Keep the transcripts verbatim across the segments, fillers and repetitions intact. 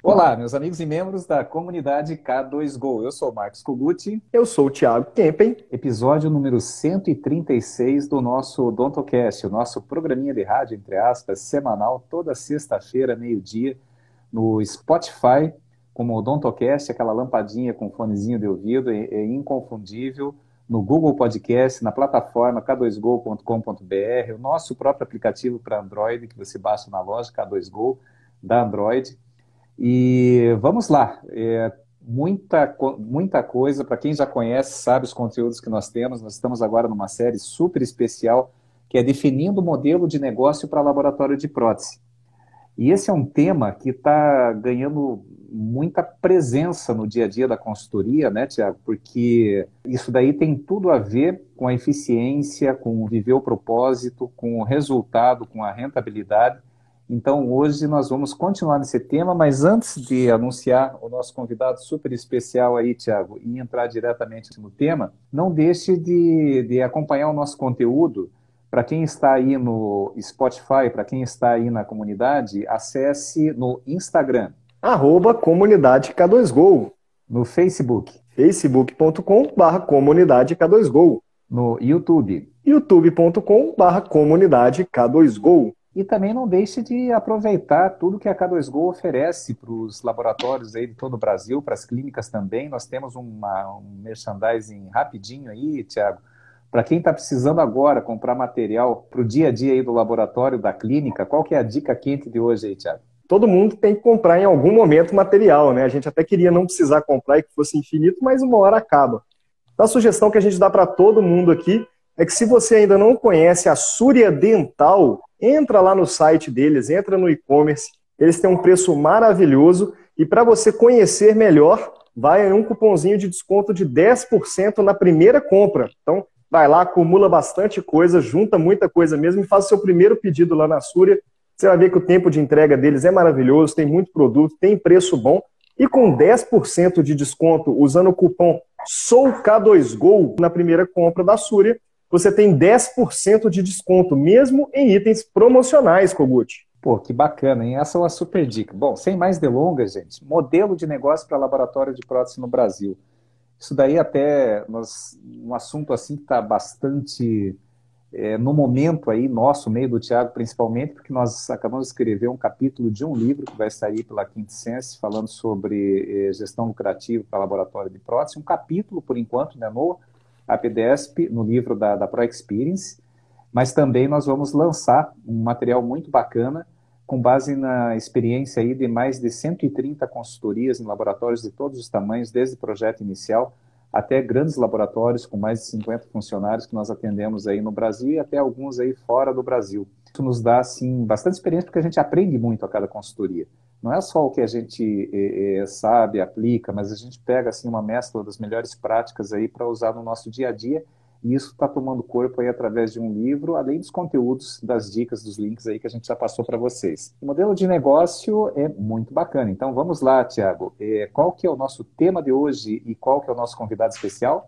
Olá, meus amigos e membros da comunidade K dois Go. Eu sou o Marcos Kogut. Eu sou o Thiago Kempen. Episódio número cento e trinta e seis do nosso Odontocast, o nosso programinha de rádio, entre aspas, semanal, toda sexta-feira, meio-dia, no Spotify, como Odontocast, aquela lampadinha com fonezinho de ouvido, é, é inconfundível, no Google Podcast, na plataforma k dois go ponto com ponto b r, o nosso próprio aplicativo para Android, que você baixa na loja K dois Go, da Android. E vamos lá, é, muita, muita coisa, para quem já conhece, sabe os conteúdos que nós temos. Nós estamos agora numa série super especial, que é definindo o modelo de negócio para laboratório de prótese. E esse é um tema que está ganhando muita presença no dia a dia da consultoria, né, Tiago? Porque isso daí tem tudo a ver com a eficiência, com o viver o propósito, com o resultado, com a rentabilidade. Então, hoje nós vamos continuar nesse tema, mas antes de anunciar o nosso convidado super especial aí, Tiago, e entrar diretamente no tema, não deixe de, de acompanhar o nosso conteúdo. Para quem está aí no Spotify, para quem está aí na comunidade, acesse no Instagram, Arroba comunidade K dois Go. no Facebook, facebook ponto com barra comunidade K dois Go. no YouTube. youtube ponto com barra comunidade K dois Go. E também não deixe de aproveitar tudo que a K dois Go oferece para os laboratórios aí de todo o Brasil, para as clínicas também. Nós temos uma, um merchandising rapidinho aí, Tiago. Para quem está precisando agora comprar material para o dia a dia aí do laboratório, da clínica, qual que é a dica quente de hoje aí, Tiago? Todo mundo tem que comprar em algum momento material, né? A gente até queria não precisar comprar e que fosse infinito, mas uma hora acaba. Então, a sugestão que a gente dá para todo mundo aqui é que se você ainda não conhece a Súria Dental, entra lá no site deles, entra no e-commerce, eles têm um preço maravilhoso e para você conhecer melhor, vai um cupomzinho de desconto de dez por cento na primeira compra. Então, vai lá, acumula bastante coisa, junta muita coisa mesmo e faz o seu primeiro pedido lá na Súria. Você vai ver que o tempo de entrega deles é maravilhoso, tem muito produto, tem preço bom e com dez por cento de desconto usando o cupom sou K dois Go na primeira compra da Súria, você tem dez por cento de desconto, mesmo em itens promocionais, Kogut. Pô, que bacana, hein? Essa é uma super dica. Bom, sem mais delongas, gente, modelo de negócio para laboratório de prótese no Brasil. Isso daí até nós, um assunto assim que está bastante é, no momento aí, nosso, meio do Thiago principalmente, porque nós acabamos de escrever um capítulo de um livro que vai sair pela Quintessence, falando sobre eh, gestão lucrativa para laboratório de prótese, um capítulo, por enquanto, né, no APDESP, no livro da, da ProExperience, mas também nós vamos lançar um material muito bacana, com base na experiência aí de mais de cento e trinta consultorias em laboratórios de todos os tamanhos, desde o projeto inicial até grandes laboratórios com mais de cinquenta funcionários que nós atendemos aí no Brasil e até alguns aí fora do Brasil. Isso nos dá, assim, bastante experiência porque a gente aprende muito a cada consultoria. Não é só o que a gente é, é, sabe, aplica, mas a gente pega, assim, uma mescla das melhores práticas aí para usar no nosso dia a dia. E isso está tomando corpo aí através de um livro, além dos conteúdos, das dicas, dos links aí que a gente já passou para vocês. O modelo de negócio é muito bacana. Então vamos lá, Tiago. É, qual que é o nosso tema de hoje e qual que é o nosso convidado especial?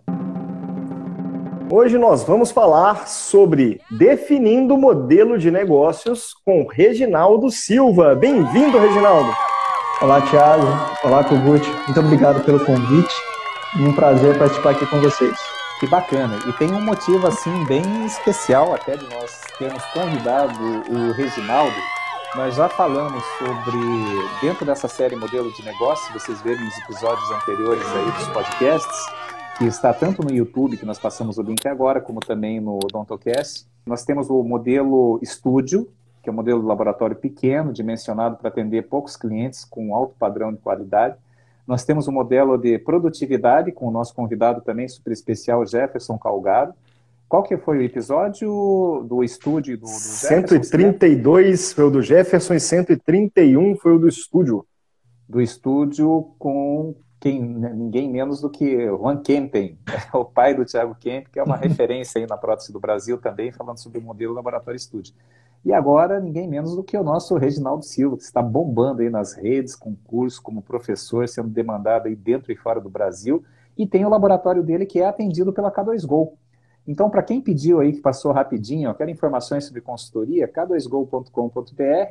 Hoje nós vamos falar sobre definindo o modelo de negócios com Reginaldo Silva. Bem-vindo, Reginaldo. Olá, Thiago. Olá, Kogut. Muito obrigado pelo convite. Um prazer participar aqui com vocês. Que bacana. E tem um motivo, assim, bem especial até de nós termos convidado o Reginaldo. Nós já falamos sobre, dentro dessa série Modelo de Negócio, se vocês verem nos episódios anteriores aí dos podcasts, que está tanto no YouTube, que nós passamos o link agora, como também no Odontocast. Nós temos o modelo estúdio, que é um modelo de laboratório pequeno, dimensionado para atender poucos clientes com alto padrão de qualidade. Nós temos um modelo de produtividade com o nosso convidado também super especial, Jefferson Calgado. Qual que foi o episódio do estúdio do, do Jefferson? cento e trinta e dois foi o do Jefferson e cento e trinta e um foi o do estúdio. Do estúdio com quem, ninguém menos do que Juan Kempen, o pai do Thiago Kempen, que é uma referência aí na prótese do Brasil também, falando sobre o modelo laboratório estúdio. E agora, ninguém menos do que o nosso Reginaldo Silva, que está bombando aí nas redes, com curso, como professor, sendo demandado aí dentro e fora do Brasil, e tem o laboratório dele que é atendido pela K dois Go. Então, para quem pediu aí, que passou rapidinho, ó, quer informações sobre consultoria, k dois go ponto com ponto b r,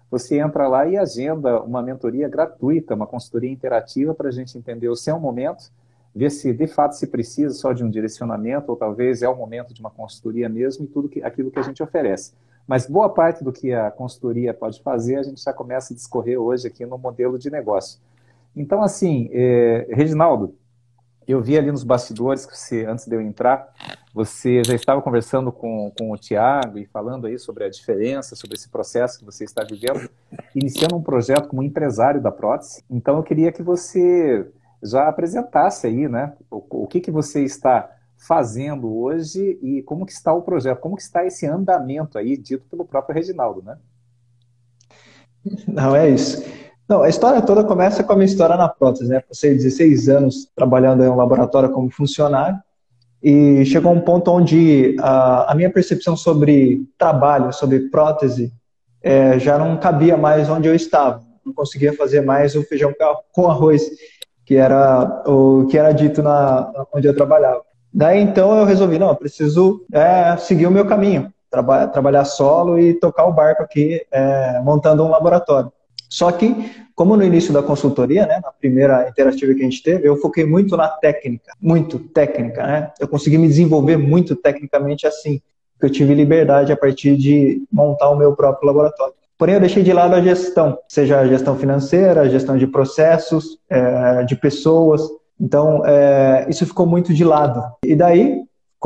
você entra lá e agenda uma mentoria gratuita, uma consultoria interativa para a gente entender o seu momento, ver se de fato se precisa só de um direcionamento ou talvez é o momento de uma consultoria mesmo e tudo que, aquilo que a gente oferece. Mas boa parte do que a consultoria pode fazer, a gente já começa a discorrer hoje aqui no modelo de negócio. Então, assim, eh, Reginaldo, eu vi ali nos bastidores que você, antes de eu entrar, você já estava conversando com, com o Tiago e falando aí sobre a diferença, sobre esse processo que você está vivendo, iniciando um projeto como empresário da prótese. Então, eu queria que você já apresentasse aí, né, o, o que, que você está fazendo hoje e como que está o projeto, como que está esse andamento aí, dito pelo próprio Reginaldo, né? Não, é isso. Não, a história toda começa com a minha história na prótese, né? Passei dezesseis anos trabalhando em um laboratório como funcionário e chegou um ponto onde a, a minha percepção sobre trabalho, sobre prótese, é, já não cabia mais onde eu estava. Não conseguia fazer mais o feijão com arroz, que era o que era dito na, onde eu trabalhava. Daí, então, eu resolvi, não, eu preciso é, seguir o meu caminho, traba trabalhar solo e tocar o barco aqui, é, montando um laboratório. Só que, como no início da consultoria, né, na primeira interativa que a gente teve, eu foquei muito na técnica, muito técnica, né? Eu consegui me desenvolver muito tecnicamente assim, porque eu tive liberdade a partir de montar o meu próprio laboratório. Porém, eu deixei de lado a gestão, seja a gestão financeira, a gestão de processos, é, de pessoas. Então, é, isso ficou muito de lado. E daí,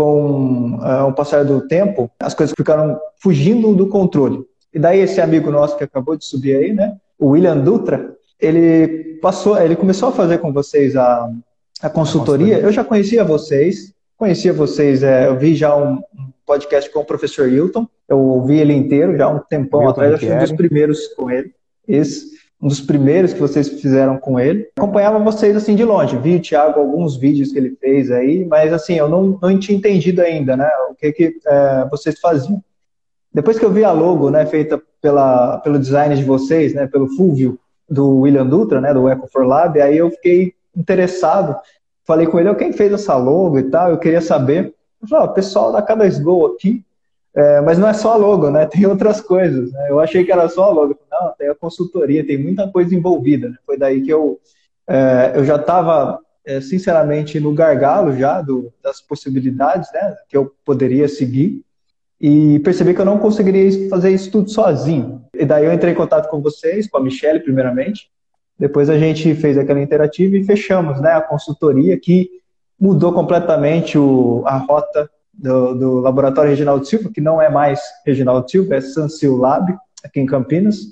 com é, o passar do tempo, as coisas ficaram fugindo do controle. E daí, esse amigo nosso que acabou de subir aí, né, o William Dutra, ele passou, ele começou a fazer com vocês a, a consultoria. Eu já conhecia vocês, conhecia vocês, é, eu vi já um, um podcast com o professor Hilton, eu ouvi ele inteiro já há um tempão Milton atrás, eu fui um dos primeiros com ele, esse, um dos primeiros que vocês fizeram com ele. Acompanhava vocês assim de longe, vi o Thiago alguns vídeos que ele fez aí, mas assim, eu não, não tinha entendido ainda, né, o que, que é, vocês faziam. Depois que eu vi a logo, né, feita pela, pelo design de vocês, né, pelo Fulvio, do William Dutra, né, do Eco for Lab, aí eu fiquei interessado, falei com ele, quem fez essa logo e tal, eu queria saber. Eu falei, ó, o pessoal da K dois Go aqui, é, mas não é só a logo, né, tem outras coisas, né? Eu achei que era só a logo, não, tem a consultoria, tem muita coisa envolvida, né? Foi daí que eu, é, eu já estava, é, sinceramente, no gargalo já do, das possibilidades, né, que eu poderia seguir, e percebi que eu não conseguiria fazer isso tudo sozinho. E daí eu entrei em contato com vocês, com a Michelle primeiramente, depois a gente fez aquela interativa e fechamos, né, a consultoria que mudou completamente o, a rota do, do Laboratório Reginaldo Silva, que não é mais Reginaldo Silva, é Sansil Lab, aqui em Campinas.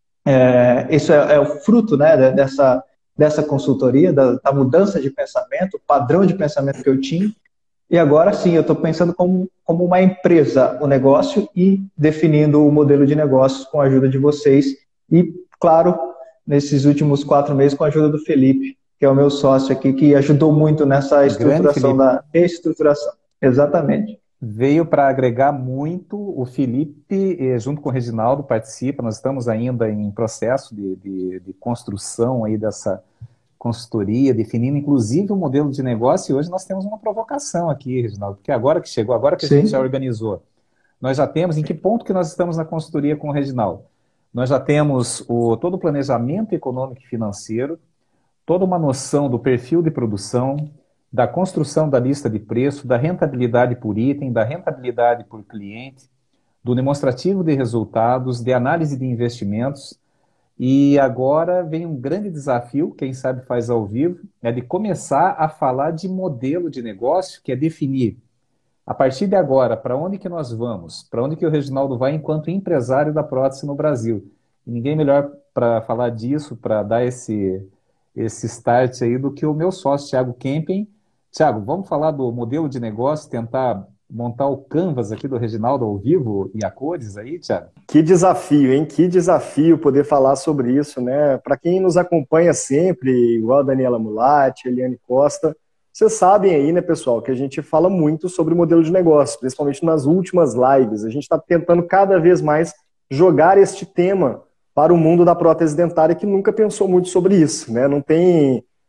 É, isso é, é o fruto, né, dessa, dessa consultoria, da, da mudança de pensamento, o padrão de pensamento que eu tinha. E agora sim, eu estou pensando como, como uma empresa, o negócio, e definindo o modelo de negócios com a ajuda de vocês. E, claro, nesses últimos quatro meses, com a ajuda do Felipe, que é o meu sócio aqui, que ajudou muito nessa estruturação da reestruturação. Exatamente. Veio para agregar muito. O Felipe, junto com o Reginaldo, participa. Nós estamos ainda em processo de, de, de construção aí dessa consultoria, definindo inclusive o modelo de negócio, e hoje nós temos uma provocação aqui, Reginaldo, porque agora que chegou, agora que a Sim. gente já organizou, nós já temos, em que ponto que nós estamos na consultoria com o Reginaldo? Nós já temos o, todo o planejamento econômico e financeiro, toda uma noção do perfil de produção, da construção da lista de preço, da rentabilidade por item, da rentabilidade por cliente, do demonstrativo de resultados, de análise de investimentos. E agora vem um grande desafio, quem sabe faz ao vivo, é de começar a falar de modelo de negócio, que é definir, a partir de agora, para onde que nós vamos, para onde que o Reginaldo vai enquanto empresário da prótese no Brasil. E ninguém melhor para falar disso, para dar esse, esse start aí, do que o meu sócio, Thiago Kempen. Thiago, vamos falar do modelo de negócio, tentar montar o canvas aqui do Reginaldo ao vivo e a cores aí, Thiago? Que desafio, hein? Que desafio poder falar sobre isso, né? Para quem nos acompanha sempre, igual a Daniela Mulatti, Eliane Costa, vocês sabem aí, né, pessoal, que a gente fala muito sobre modelo de negócio, principalmente nas últimas lives. A gente está tentando cada vez mais jogar este tema para o mundo da prótese dentária, que nunca pensou muito sobre isso, né? Não tem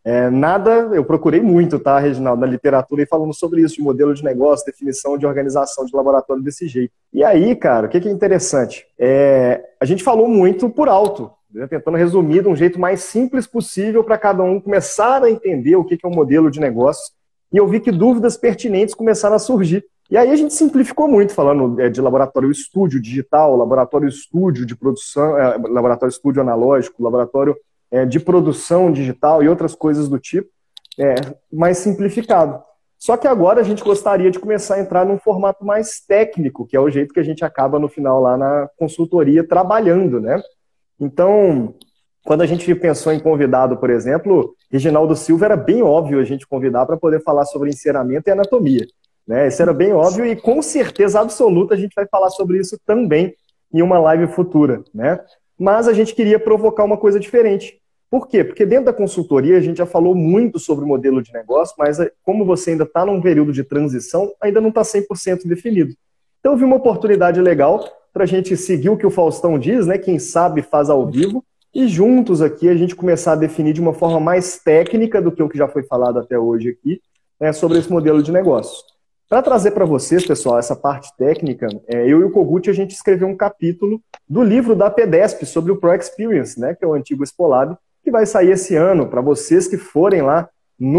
É, nada, eu procurei muito, tá, Reginaldo, na literatura e falando sobre isso, de modelo de negócio, definição de organização de laboratório desse jeito. E aí, cara, o que, que é interessante? É, a gente falou muito por alto, né, tentando resumir de um jeito mais simples possível para cada um começar a entender o que, que é um modelo de negócio. E eu vi que dúvidas pertinentes começaram a surgir. E aí a gente simplificou muito, falando é, de laboratório estúdio digital, laboratório estúdio de produção, é, laboratório estúdio analógico, laboratório É, de produção digital e outras coisas do tipo, é, mais simplificado. Só que agora a gente gostaria de começar a entrar num formato mais técnico, que é o jeito que a gente acaba no final lá na consultoria trabalhando, né? Então, quando a gente pensou em convidado, por exemplo, Reginaldo Silva era bem óbvio a gente convidar para poder falar sobre enceramento e anatomia, né? Isso era bem óbvio e com certeza absoluta a gente vai falar sobre isso também em uma live futura, né? Mas a gente queria provocar uma coisa diferente. Por quê? Porque dentro da consultoria a gente já falou muito sobre o modelo de negócio, mas como você ainda está num período de transição, ainda não está cem por cento definido. Então eu vi uma oportunidade legal para a gente seguir o que o Faustão diz, né? Quem sabe faz ao vivo, e juntos aqui a gente começar a definir de uma forma mais técnica do que o que já foi falado até hoje aqui, né, sobre esse modelo de negócio. Para trazer para vocês, pessoal, essa parte técnica, é, eu e o Kogut, a gente escreveu um capítulo do livro da Pedesp sobre o Pro Experience, né, que é o antigo Expolab, que vai sair esse ano. Para vocês que forem lá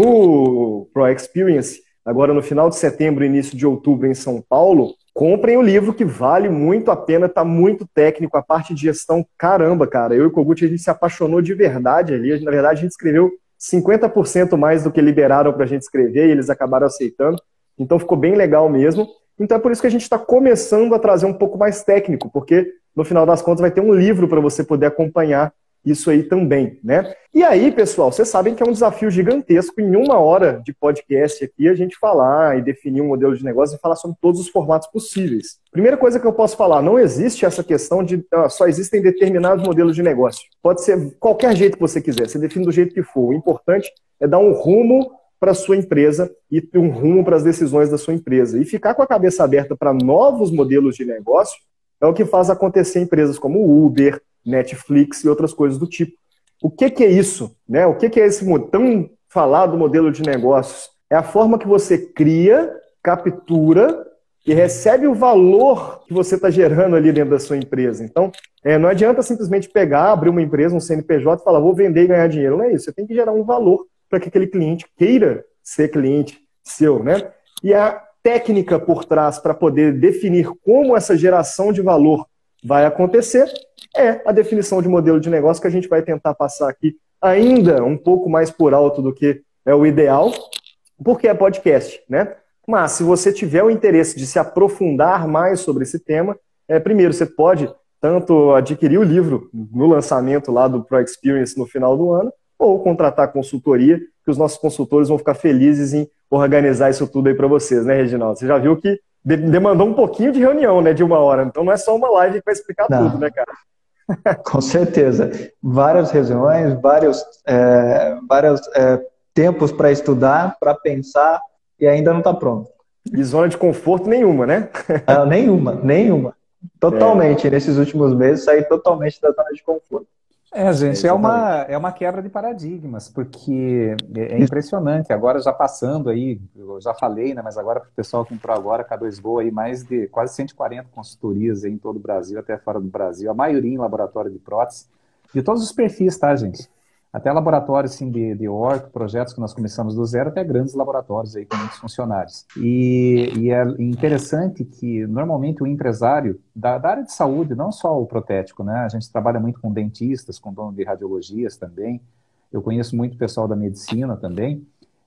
no Pro Experience, agora no final de setembro, início de outubro em São Paulo, comprem o livro que vale muito a pena, está muito técnico, a parte de gestão, caramba, cara. Eu e o Kogut, a gente se apaixonou de verdade ali. Na verdade, a gente escreveu cinquenta por cento mais do que liberaram para a gente escrever e eles acabaram aceitando. Então ficou bem legal mesmo. Então é por isso que a gente está começando a trazer um pouco mais técnico, porque no final das contas vai ter um livro para você poder acompanhar isso aí também, né? E aí, pessoal, vocês sabem que é um desafio gigantesco em uma hora de podcast aqui a gente falar e definir um modelo de negócio e falar sobre todos os formatos possíveis. Primeira coisa que eu posso falar, não existe essa questão de uh, só existem determinados modelos de negócio. Pode ser qualquer jeito que você quiser, você define do jeito que for. O importante é dar um rumo para a sua empresa e um rumo para as decisões da sua empresa. E ficar com a cabeça aberta para novos modelos de negócio é o que faz acontecer em empresas como Uber, Netflix e outras coisas do tipo. O que, que é isso? Né? O que, que é esse tão falado modelo de negócios? É a forma que você cria, captura e recebe o valor que você está gerando ali dentro da sua empresa. Então, é, não adianta simplesmente pegar, abrir uma empresa, um C N P J e falar, vou vender e ganhar dinheiro. Não é isso. Você tem que gerar um valor para que aquele cliente queira ser cliente seu, né? E a técnica por trás para poder definir como essa geração de valor vai acontecer é a definição de modelo de negócio que a gente vai tentar passar aqui ainda um pouco mais por alto do que é o ideal, porque é podcast, né? Mas se você tiver o interesse de se aprofundar mais sobre esse tema, é, primeiro você pode tanto adquirir o livro no lançamento lá do Pro Experience no final do ano, ou contratar consultoria, que os nossos consultores vão ficar felizes em organizar isso tudo aí para vocês, né, Reginaldo? Você já viu que demandou um pouquinho de reunião, né, de uma hora. Então não é só uma live que vai explicar Não. tudo, né, cara? Com certeza. Várias reuniões, vários, é, vários é, tempos para estudar, para pensar, e ainda não está pronto. E zona de conforto nenhuma, né? Ah, nenhuma, nenhuma. Totalmente. É. Nesses últimos meses, saí totalmente da zona de conforto. É, gente, é, é uma, é uma quebra de paradigmas, porque é impressionante. Agora já passando aí, eu já falei, né, mas agora para o pessoal que entrou agora, K dois Go aí, mais de quase cento e quarenta consultorias aí em todo o Brasil, até fora do Brasil, a maioria em laboratório de prótese, de todos os perfis, tá, gente? Até laboratórios assim, de, de orto, projetos que nós começamos do zero, até grandes laboratórios aí com muitos funcionários. E, e é interessante que, normalmente, o empresário da, da área de saúde, não só o protético, né? A gente trabalha muito com dentistas, com dono de radiologias também. Eu conheço muito pessoal da medicina também.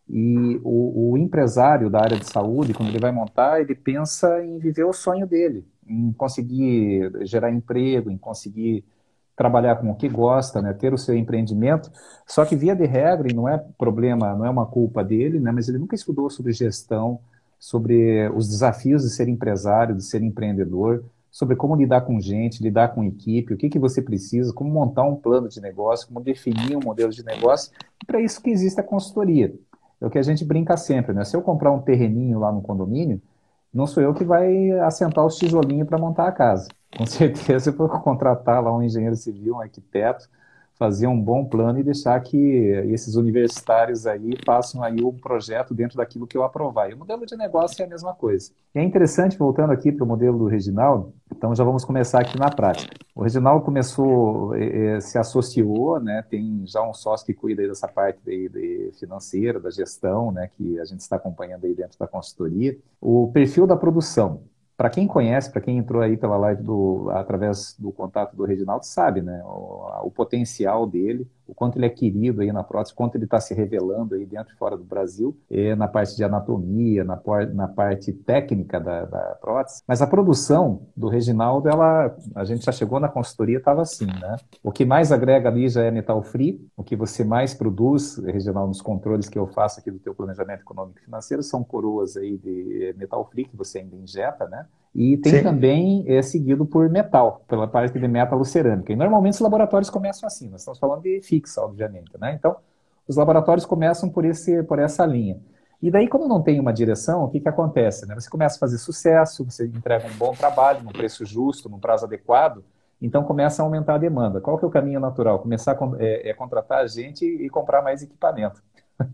E o, o empresário da área de saúde, quando ele vai montar, ele pensa em viver o sonho dele, em conseguir gerar emprego, em conseguir trabalhar com o que gosta, né, ter o seu empreendimento, só que via de regra, e não é problema, não é uma culpa dele, né, mas ele nunca estudou sobre gestão, sobre os desafios de ser empresário, de ser empreendedor, sobre como lidar com gente, lidar com equipe, o que, que você precisa, como montar um plano de negócio, como definir um modelo de negócio, e para isso que existe a consultoria. É o que a gente brinca sempre, né? Se eu comprar um terreninho lá no condomínio, não sou eu que vai assentar os tijolinhos para montar a casa. Com certeza eu vou contratar lá um engenheiro civil, um arquiteto, fazer um bom plano e deixar que esses universitários aí façam aí um projeto dentro daquilo que eu aprovar. E o modelo de negócio é a mesma coisa. E é interessante, voltando aqui para o modelo do Reginaldo, então já vamos começar aqui na prática. O Reginaldo começou, eh, se associou, né, tem já um sócio que cuida aí dessa parte aí de financeira, da gestão, né, que a gente está acompanhando aí dentro da consultoria. O perfil da produção. Para quem conhece, para quem entrou aí pela live do, através do contato do Reginaldo, sabe, né, o, o potencial dele, o quanto ele é querido aí na prótese, o quanto ele está se revelando aí dentro e fora do Brasil, e na parte de anatomia, na, na parte técnica da, da prótese. Mas a produção do Reginaldo, ela, a gente já chegou na consultoria, estava assim, né? O que mais agrega ali já é metal free, o que você mais produz, Reginaldo, nos controles que eu faço aqui do teu planejamento econômico e financeiro, são coroas aí de metal free, que você ainda injeta, né? E tem Sim. também é seguido por metal, pela parte de metalocerâmica. E normalmente os laboratórios começam assim, nós estamos falando de fixa, obviamente, né? Então, os laboratórios começam por, esse, por essa linha. E daí, quando não tem uma direção, o que, que acontece? Né? Você começa a fazer sucesso, você entrega um bom trabalho, num preço justo, num prazo adequado, então começa a aumentar a demanda. Qual que é o caminho natural? Começar a é, é contratar gente e comprar mais equipamento.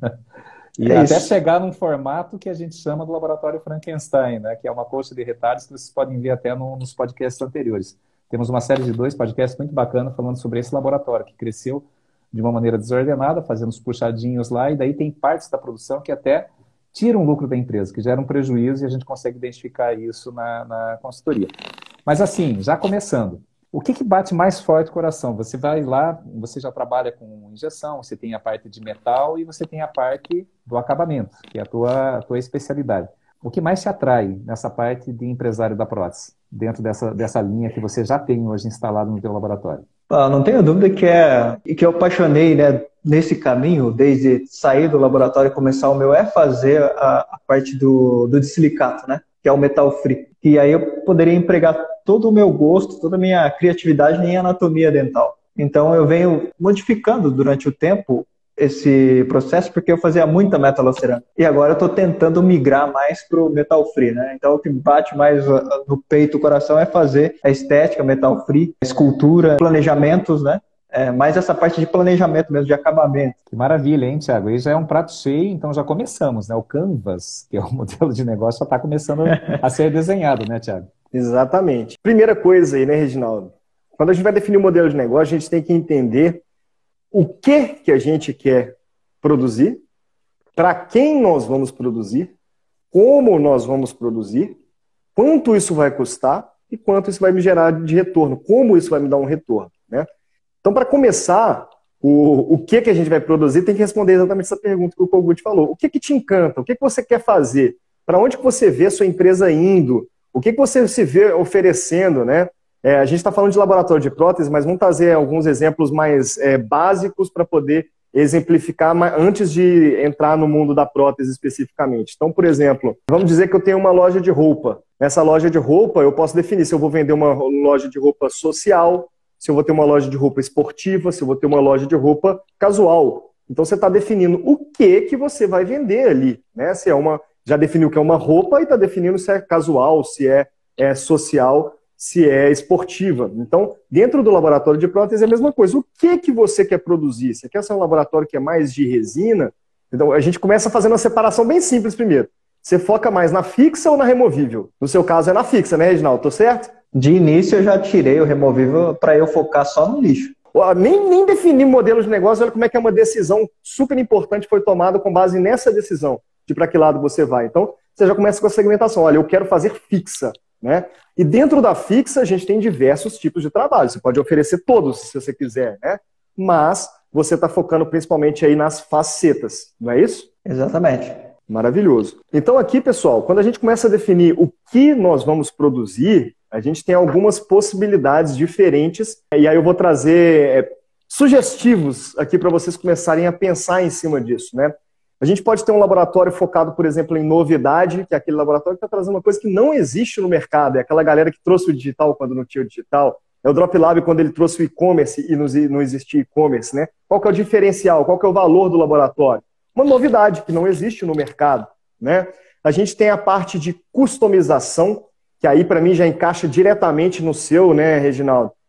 E é até isso. Chegar num formato que a gente chama do laboratório Frankenstein, né? Que é uma coxa de retalhos que vocês podem ver até no, nos podcasts anteriores. Temos uma série de dois podcasts muito bacanas falando sobre esse laboratório, que cresceu de uma maneira desordenada, fazendo os puxadinhos lá, e daí tem partes da produção que até tiram o lucro da empresa, que geram prejuízo, e a gente consegue identificar isso na, na consultoria. Mas assim, já começando, o que, que bate mais forte o coração? Você vai lá, você já trabalha com injeção, você tem a parte de metal e você tem a parte do acabamento, que é a tua, a tua especialidade. O que mais te atrai nessa parte de empresário da prótese, dentro dessa, dessa linha que você já tem hoje instalado no teu laboratório? Ah, não tenho dúvida que é que eu apaixonei, né, nesse caminho, desde sair do laboratório e começar o meu, é fazer a, a parte do, do de silicato, né, que é o metal free. E aí eu poderia empregar todo o meu gosto, toda a minha criatividade em anatomia dental. Então eu venho modificando durante o tempo esse processo, porque eu fazia muita metalocerâmica. E agora eu estou tentando migrar mais para o metal free, né? Então o que bate mais no peito, o coração, é fazer a estética metal free, a escultura, planejamentos, né? É, mais essa parte de planejamento mesmo, de acabamento. Que maravilha, hein, Thiago? Aí já é um prato cheio, então já começamos, né? O Canvas, que é o modelo de negócio, já está começando a ser desenhado, né, Thiago? Exatamente. Primeira coisa aí, né, Reginaldo? Quando a gente vai definir o modelo de negócio, a gente tem que entender o que, que a gente quer produzir, para quem nós vamos produzir, como nós vamos produzir, quanto isso vai custar e quanto isso vai me gerar de retorno, como isso vai me dar um retorno, né? Então, para começar, o, o que, que a gente vai produzir tem que responder exatamente essa pergunta que o Kogut falou. O que, que te encanta? O que, que você quer fazer? Para onde que você vê a sua empresa indo? O que, que você se vê oferecendo, né? É, a gente está falando de laboratório de prótese, mas vamos trazer alguns exemplos mais é, básicos para poder exemplificar antes de entrar no mundo da prótese especificamente. Então, por exemplo, vamos dizer que eu tenho uma loja de roupa. Nessa loja de roupa, eu posso definir se eu vou vender uma loja de roupa social, se eu vou ter uma loja de roupa esportiva, se eu vou ter uma loja de roupa casual. Então, você está definindo o que, que você vai vender ali, né? Se é uma, já definiu que é uma roupa e está definindo se é casual, se é, é social, se é esportiva. Então, dentro do laboratório de prótese é a mesma coisa. O que, que você quer produzir? Você quer ser um laboratório que é mais de resina? Então, a gente começa fazendo uma separação bem simples primeiro. Você foca mais na fixa ou na removível? No seu caso é na fixa, né, Reginaldo? Tô certo? De início eu já tirei o removível para eu focar só no lixo. Nem, nem definir modelo de negócio, olha como é que é uma decisão super importante foi tomada com base nessa decisão de para que lado você vai. Então, você já começa com a segmentação. Olha, eu quero fazer fixa, né? E dentro da fixa, a gente tem diversos tipos de trabalho. Você pode oferecer todos, se você quiser, né? Mas você está focando principalmente aí nas facetas, não é isso? Exatamente. Maravilhoso. Então aqui, pessoal, quando a gente começa a definir o que nós vamos produzir, a gente tem algumas possibilidades diferentes. E aí eu vou trazer é, sugestivos aqui para vocês começarem a pensar em cima disso, né? A gente pode ter um laboratório focado, por exemplo, em novidade, que é aquele laboratório que está trazendo uma coisa que não existe no mercado. É aquela galera que trouxe o digital quando não tinha o digital. É o Drop Lab quando ele trouxe o e-commerce e não existia e-commerce, né? Qual que é o diferencial? Qual que é o valor do laboratório? Uma novidade que não existe no mercado, né? A gente tem a parte de customização, que aí para mim já encaixa diretamente no seu, né, Reginaldo?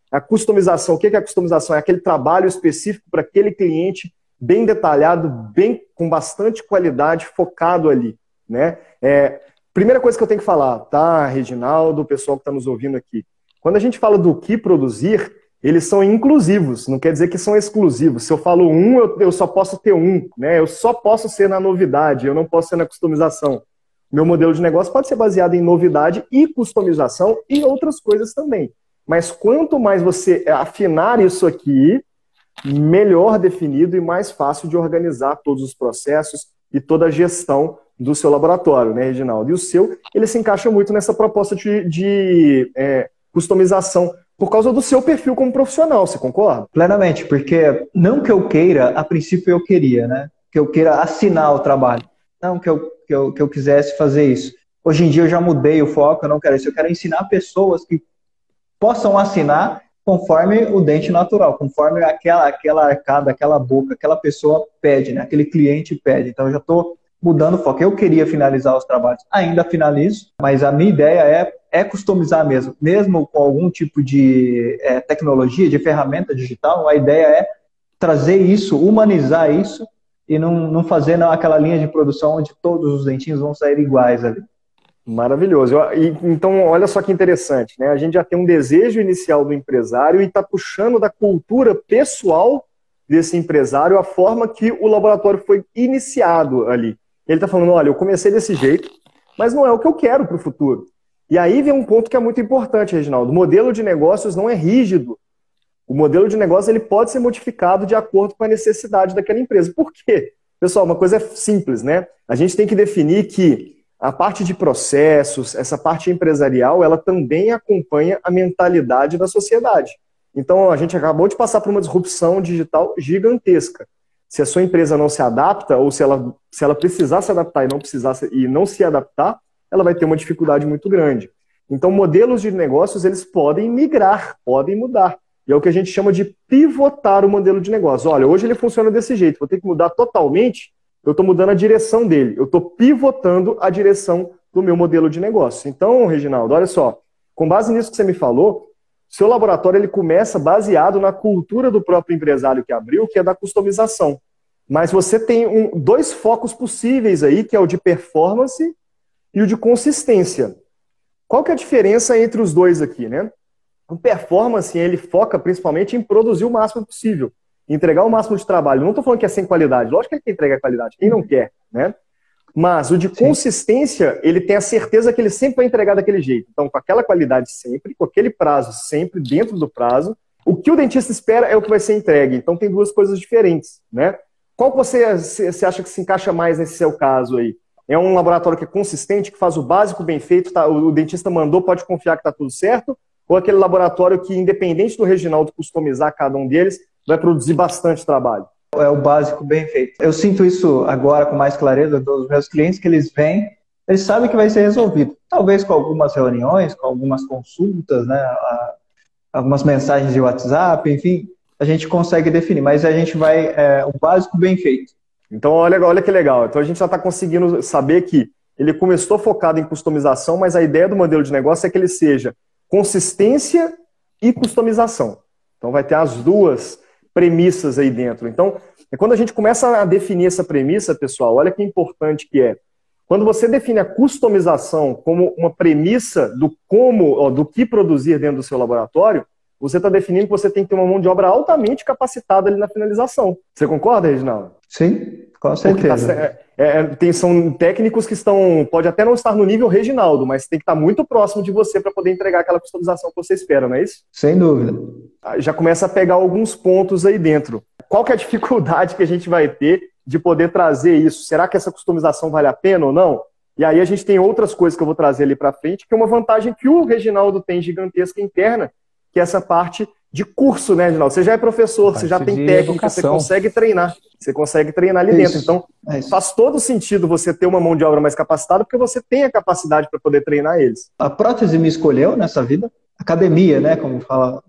A customização, o que é a customização? É aquele trabalho específico para aquele cliente, bem detalhado, bem, com bastante qualidade, focado ali, né? É, primeira coisa que eu tenho que falar, tá, Reginaldo, o pessoal que está nos ouvindo aqui. Quando a gente fala do que produzir, eles são inclusivos, não quer dizer que são exclusivos. Se eu falo um, eu, eu só posso ter um, né? Eu só posso ser na novidade, eu não posso ser na customização. Meu modelo de negócio pode ser baseado em novidade e customização e outras coisas também. Mas quanto mais você afinar isso aqui, melhor definido e mais fácil de organizar todos os processos e toda a gestão do seu laboratório, né, Reginaldo? E o seu, ele se encaixa muito nessa proposta de, de é, customização, por causa do seu perfil como profissional, você concorda? Plenamente, porque não que eu queira, a princípio eu queria, né? Que eu queira assinar o trabalho. Não que eu, que eu, que eu quisesse fazer isso. Hoje em dia eu já mudei o foco, eu não quero isso. Eu quero ensinar pessoas que possam assinar conforme o dente natural, conforme aquela, aquela arcada, aquela boca, aquela pessoa pede, né? Aquele cliente pede. Então eu já estou mudando o foco. Eu queria finalizar os trabalhos, ainda finalizo, mas a minha ideia é, é customizar mesmo. Mesmo com algum tipo de é, tecnologia, de ferramenta digital, a ideia é trazer isso, humanizar isso e não, não fazer não, aquela linha de produção onde todos os dentinhos vão sair iguais ali. Maravilhoso. E, então, olha só que interessante, né? A gente já tem um desejo inicial do empresário e está puxando da cultura pessoal desse empresário a forma que o laboratório foi iniciado ali. Ele está falando, olha, eu comecei desse jeito, mas não é o que eu quero para o futuro. E aí vem um ponto que é muito importante, Reginaldo. O modelo de negócios não é rígido. O modelo de negócio ele pode ser modificado de acordo com a necessidade daquela empresa. Por quê? Pessoal, uma coisa é simples, né? A gente tem que definir que a parte de processos, essa parte empresarial, ela também acompanha a mentalidade da sociedade. Então, a gente acabou de passar por uma disrupção digital gigantesca. Se a sua empresa não se adapta, ou se ela, se ela precisar se adaptar e não, precisar se, e não se adaptar, ela vai ter uma dificuldade muito grande. Então, modelos de negócios, eles podem migrar, podem mudar. E é o que a gente chama de pivotar o modelo de negócio. Olha, hoje ele funciona desse jeito, vou ter que mudar totalmente. Eu estou mudando a direção dele, eu estou pivotando a direção do meu modelo de negócio. Então, Reginaldo, olha só, com base nisso que você me falou, seu laboratório ele começa baseado na cultura do próprio empresário que abriu, que é da customização. Mas você tem um, dois focos possíveis aí, que é o de performance e o de consistência. Qual que é a diferença entre os dois aqui, né? O performance, ele foca principalmente em produzir o máximo possível. Entregar o máximo de trabalho. Não estou falando que é sem qualidade. Lógico que ele quer entregar qualidade. Quem não quer, né? Mas o de consistência, Sim. ele tem a certeza que ele sempre vai entregar daquele jeito. Então, com aquela qualidade sempre, com aquele prazo sempre, dentro do prazo, o que o dentista espera é o que vai ser entregue. Então, tem duas coisas diferentes, né? Qual que você, você acha que se encaixa mais nesse seu caso aí? É um laboratório que é consistente, que faz o básico bem feito, tá, o dentista mandou, pode confiar que está tudo certo? Ou aquele laboratório que, independente do Reginaldo customizar cada um deles, vai produzir bastante trabalho? É o básico bem feito. Eu sinto isso agora com mais clareza dos meus clientes, que eles vêm, eles sabem que vai ser resolvido. Talvez com algumas reuniões, com algumas consultas, né, algumas mensagens de WhatsApp, enfim, a gente consegue definir, mas a gente vai, é, o básico bem feito. Então, olha, olha que legal. Então, a gente já está conseguindo saber que ele começou focado em customização, mas a ideia do modelo de negócio é que ele seja consistência e customização. Então, vai ter as duas premissas aí dentro. Então, é quando a gente começa a definir essa premissa, pessoal, olha que importante que é. Quando você define a customização como uma premissa do como, ó, do que produzir dentro do seu laboratório, você está definindo que você tem que ter uma mão de obra altamente capacitada ali na finalização. Você concorda, Reginaldo? Sim, com certeza. Tá, é, é, tem, são técnicos que estão, pode até não estar no nível Reginaldo, mas tem que estar muito próximo de você para poder entregar aquela customização que você espera, não é isso? Sem dúvida. Já começa a pegar alguns pontos aí dentro. Qual que é a dificuldade que a gente vai ter de poder trazer isso? Será que essa customização vale a pena ou não? E aí a gente tem outras coisas que eu vou trazer ali para frente, que é uma vantagem que o Reginaldo tem gigantesca interna, que é essa parte de curso, né, Reginaldo? Você já é professor, você já tem técnica, educação. Você consegue treinar. Você consegue treinar ali isso, dentro. Então, é faz todo sentido você ter uma mão de obra mais capacitada, porque você tem a capacidade para poder treinar eles. A prótese me escolheu nessa vida. Academia, né, como fala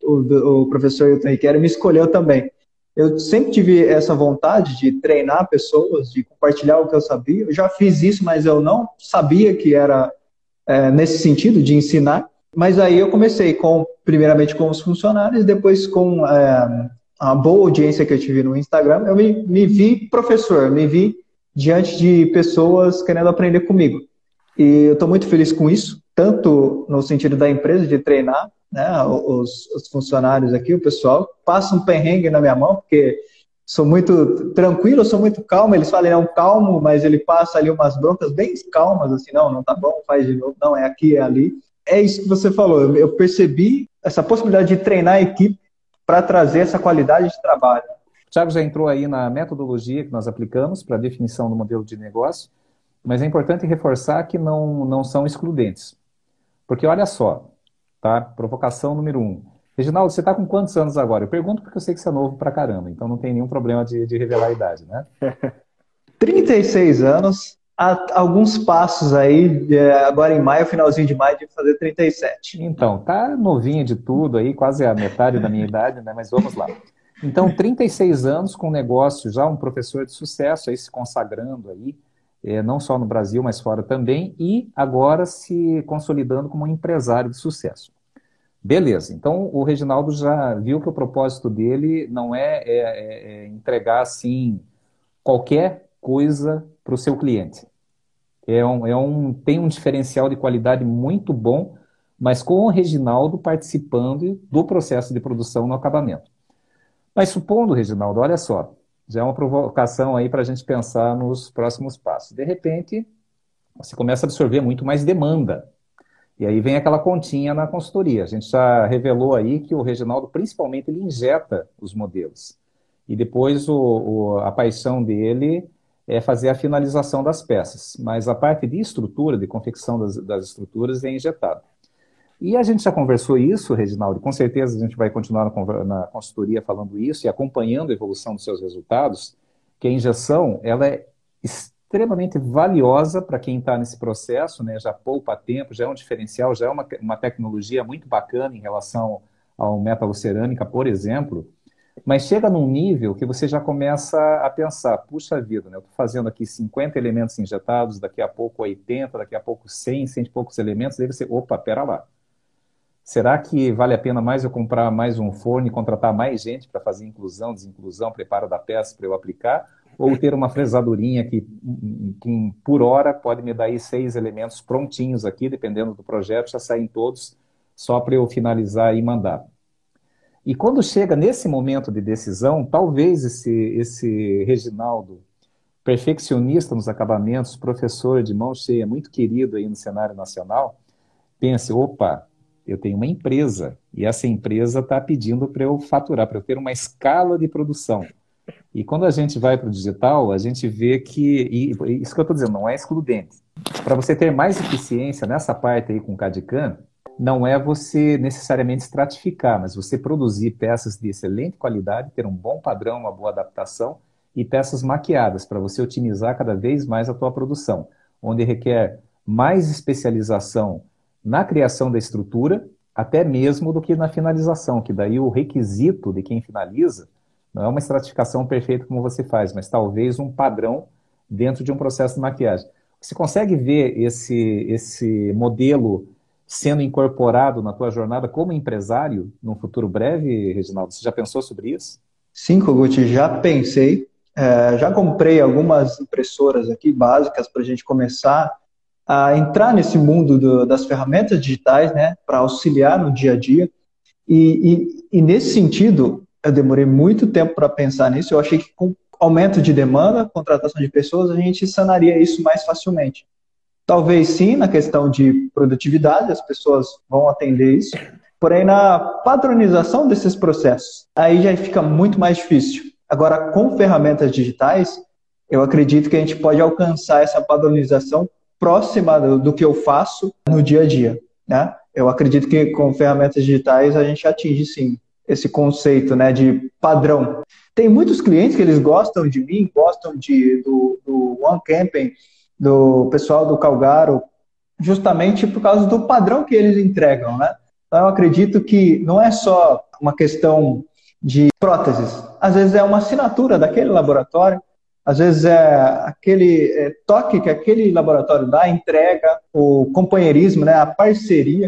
o, o professor Hilton Riquelme, me escolheu também. Eu sempre tive essa vontade de treinar pessoas, de compartilhar o que eu sabia. Eu já fiz isso, mas eu não sabia que era é, nesse sentido, de ensinar. Mas aí eu comecei com, primeiramente com os funcionários, depois com é, a boa audiência que eu tive no Instagram, eu me, me vi professor, me vi diante de pessoas querendo aprender comigo. E eu estou muito feliz com isso, tanto no sentido da empresa, de treinar, né, os, os funcionários aqui, o pessoal, passa um perrengue na minha mão, porque sou muito tranquilo, sou muito calmo, eles falam, ele é um calmo, mas ele passa ali umas broncas bem calmas, assim, não, não tá bom, faz de novo, não, é aqui, é ali. É isso que você falou, eu percebi essa possibilidade de treinar a equipe para trazer essa qualidade de trabalho. O Thiago já entrou aí na metodologia que nós aplicamos para a definição do modelo de negócio, mas é importante reforçar que não, não são excludentes. Porque olha só, tá? Provocação número um. Reginaldo, você está com quantos anos agora? Eu pergunto porque eu sei que você é novo pra caramba, então não tem nenhum problema de, de revelar a idade, né? trinta e seis anos, há alguns passos aí, agora em maio, finalzinho de maio, de fazer trinta e sete. Então, tá novinho de tudo aí, quase a metade da minha idade, né? Mas vamos lá. Então, trinta e seis anos com negócio, já um professor de sucesso, aí se consagrando aí, é, não só no Brasil, mas fora também, e agora se consolidando como um empresário de sucesso. Beleza, então o Reginaldo já viu que o propósito dele não é, é, é, é entregar, assim, qualquer coisa para o seu cliente. É um, é um, tem um diferencial de qualidade muito bom, mas com o Reginaldo participando do processo de produção no acabamento. Mas supondo, Reginaldo, olha só, já é uma provocação aí para a gente pensar nos próximos passos. De repente, você começa a absorver muito mais demanda. E aí vem aquela continha na consultoria. A gente já revelou aí que o Reginaldo, principalmente, ele injeta os modelos. E depois o, o, a paixão dele é fazer a finalização das peças. Mas a parte de estrutura, de confecção das, das estruturas, é injetada. E a gente já conversou isso, Reginaldo, com certeza a gente vai continuar na, na consultoria falando isso e acompanhando a evolução dos seus resultados, que a injeção, ela é extremamente valiosa para quem está nesse processo, né? Já poupa tempo, já é um diferencial, já é uma, uma tecnologia muito bacana em relação ao metalocerâmica, por exemplo, mas chega num nível que você já começa a pensar, puxa vida, né? Eu estou fazendo aqui cinquenta elementos injetados, daqui a pouco oitenta, daqui a pouco cem, cem e poucos elementos, daí você, opa, pera lá. Será que vale a pena mais eu comprar mais um forno e contratar mais gente para fazer inclusão, desinclusão, preparo da peça para eu aplicar? Ou ter uma fresadurinha que, que por hora pode me dar aí seis elementos prontinhos aqui, dependendo do projeto, já saem todos, só para eu finalizar e mandar. E quando chega nesse momento de decisão, talvez esse, esse Reginaldo, perfeccionista nos acabamentos, professor de mão cheia, muito querido aí no cenário nacional, pense, opa, eu tenho uma empresa, e essa empresa está pedindo para eu faturar, para eu ter uma escala de produção. E quando a gente vai para o digital, a gente vê que, e isso que eu estou dizendo, não é excludente. Para você ter mais eficiência nessa parte aí com o C A D C A M, não é você necessariamente estratificar, mas você produzir peças de excelente qualidade, ter um bom padrão, uma boa adaptação, e peças maquiadas, para você otimizar cada vez mais a tua produção, onde requer mais especialização na criação da estrutura, até mesmo do que na finalização, que daí o requisito de quem finaliza não é uma estratificação perfeita como você faz, mas talvez um padrão dentro de um processo de maquiagem. Você consegue ver esse, esse modelo sendo incorporado na tua jornada como empresário num futuro breve, Reginaldo? Você já pensou sobre isso? Sim, Kogut, já pensei. É, já comprei algumas impressoras aqui básicas para a gente começar a entrar nesse mundo do, das ferramentas digitais, né, para auxiliar no dia a dia. E, e, e nesse sentido, eu demorei muito tempo para pensar nisso. Eu achei que com aumento de demanda, contratação de pessoas, a gente sanaria isso mais facilmente. Talvez sim, na questão de produtividade, as pessoas vão atender isso, porém na padronização desses processos, aí já fica muito mais difícil. Agora, com ferramentas digitais, eu acredito que a gente pode alcançar essa padronização próxima do, do que eu faço no dia a dia, né? Eu acredito que com ferramentas digitais a gente atinge sim esse conceito, né, de padrão. Tem muitos clientes que eles gostam de mim, gostam de, do, do One Camping, do pessoal do Calgaro, justamente por causa do padrão que eles entregam, né? Então eu acredito que não é só uma questão de próteses, às vezes é uma assinatura daquele laboratório, às vezes é aquele é, toque que aquele laboratório dá, entrega, o companheirismo, né, a parceria,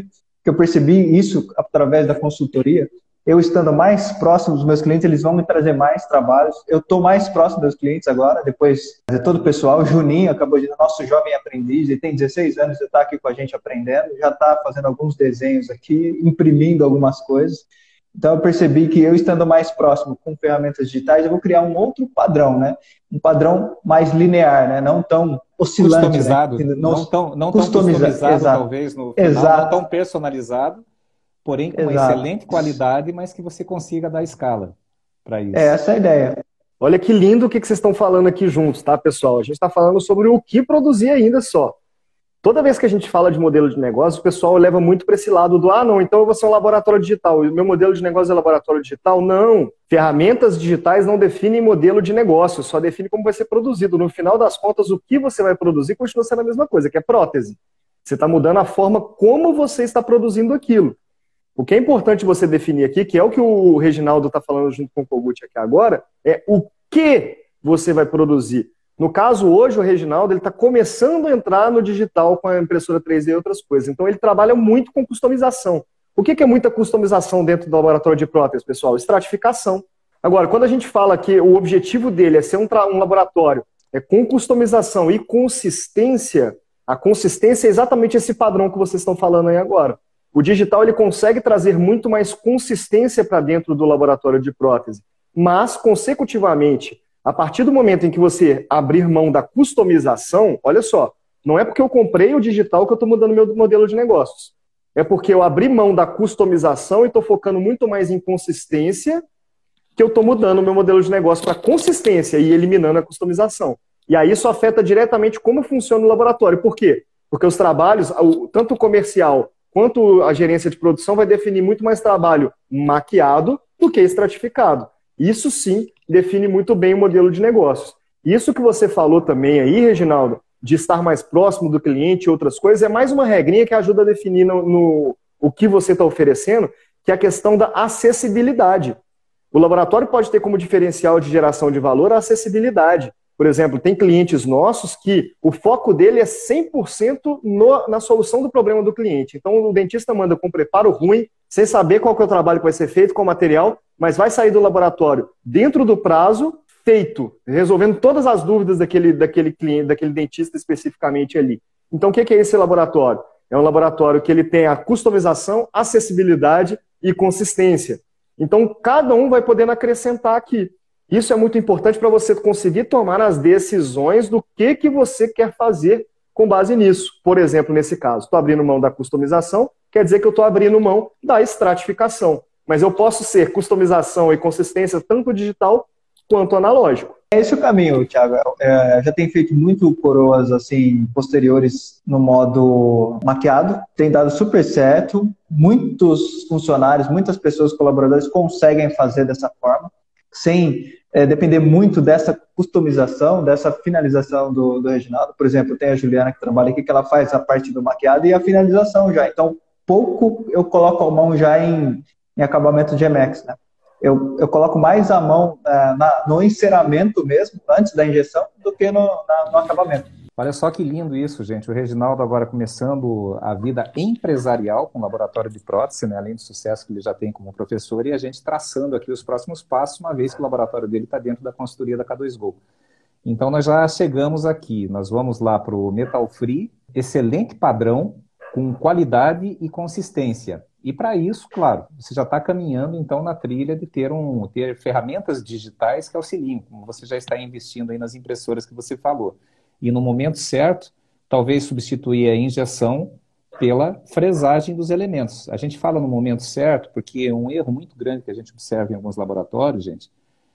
que eu percebi isso através da consultoria. Eu estando mais próximo dos meus clientes, eles vão me trazer mais trabalhos. Eu estou mais próximo dos clientes agora, depois de todo o pessoal. O Juninho acabou de nosso jovem aprendiz, ele tem dezesseis anos, ele está aqui com a gente aprendendo, já está fazendo alguns desenhos aqui, imprimindo algumas coisas. Então eu percebi que eu estando mais próximo com ferramentas digitais, eu vou criar um outro padrão, né? Um padrão mais linear, né? Não tão oscilante. Customizado, né? não, não tão, não tão customizado, exato. talvez, no final, exato. não tão personalizado, porém com uma Exato. excelente qualidade, mas que você consiga dar escala para isso. É essa a ideia. Olha que lindo o que vocês estão falando aqui juntos, tá, pessoal? A gente está falando sobre o que produzir ainda só. Toda vez que a gente fala de modelo de negócio, o pessoal leva muito para esse lado do, ah, não, então eu vou ser um laboratório digital, e o meu modelo de negócio é laboratório digital. Não, ferramentas digitais não definem modelo de negócio, só define como vai ser produzido. No final das contas, o que você vai produzir continua sendo a mesma coisa, que é prótese. Você está mudando a forma como você está produzindo aquilo. O que é importante você definir aqui, que é o que o Reginaldo está falando junto com o Kogut aqui agora, é o que você vai produzir. No caso, hoje, o Reginaldo está começando a entrar no digital com a impressora três D e outras coisas. Então, ele trabalha muito com customização. O que é muita customização dentro do laboratório de prótese, pessoal? Estratificação. Agora, quando a gente fala que o objetivo dele é ser um, um laboratório é com customização e consistência, a consistência é exatamente esse padrão que vocês estão falando aí agora. O digital ele consegue trazer muito mais consistência para dentro do laboratório de prótese, mas, consecutivamente, a partir do momento em que você abrir mão da customização, olha só, não é porque eu comprei o digital que eu estou mudando meu modelo de negócios. É porque eu abri mão da customização e estou focando muito mais em consistência que eu estou mudando o meu modelo de negócio para consistência e eliminando a customização. E aí isso afeta diretamente como funciona o laboratório. Por quê? Porque os trabalhos, tanto o comercial quanto a gerência de produção vai definir muito mais trabalho maquiado do que estratificado. Isso sim define muito bem o modelo de negócios. Isso que você falou também aí, Reginaldo, de estar mais próximo do cliente e outras coisas, é mais uma regrinha que ajuda a definir no, no o que você está oferecendo, que é a questão da acessibilidade. O laboratório pode ter como diferencial de geração de valor a acessibilidade. Por exemplo, tem clientes nossos que o foco dele é cem por cento no, na solução do problema do cliente. Então o dentista manda com preparo ruim, sem saber qual que é o trabalho que vai ser feito com o material, mas vai sair do laboratório dentro do prazo, feito, resolvendo todas as dúvidas daquele, daquele cliente, daquele dentista especificamente ali. Então o que é esse laboratório? É um laboratório que ele tem a customização, acessibilidade e consistência. Então cada um vai podendo acrescentar aqui. Isso é muito importante para você conseguir tomar as decisões do que, que você quer fazer com base nisso. Por exemplo, nesse caso, estou abrindo mão da customização, quer dizer que eu estou abrindo mão da estratificação. Mas eu posso ser customização e consistência tanto digital quanto analógico. É esse o caminho, Thiago. É, já tem feito muito coroas assim, posteriores no modo maquiado, tem dado super certo. Muitos funcionários, muitas pessoas, colaboradores conseguem fazer dessa forma, sem é, depender muito dessa customização, dessa finalização do, do Reginaldo. Por exemplo, tem a Juliana que trabalha aqui, que ela faz a parte do maquiado e a finalização já. Então, pouco eu coloco a mão já em, em acabamento de M X, né? Eu, eu coloco mais a mão é, na, no enceramento mesmo, antes da injeção, do que no, na, no acabamento. Olha só que lindo isso, gente. O Reginaldo agora começando a vida empresarial com o laboratório de prótese, né? Além do sucesso que ele já tem como professor, e a gente traçando aqui os próximos passos, uma vez que o laboratório dele está dentro da consultoria da K dois Go. Então nós já chegamos aqui, nós vamos lá para o Metal Free, excelente padrão, com qualidade e consistência. E para isso, claro, você já está caminhando então na trilha de ter, um, ter ferramentas digitais que auxiliem, como você já está investindo aí nas impressoras que você falou. E no momento certo, talvez substituir a injeção pela fresagem dos elementos. A gente fala no momento certo, porque é um erro muito grande que a gente observa em alguns laboratórios, gente,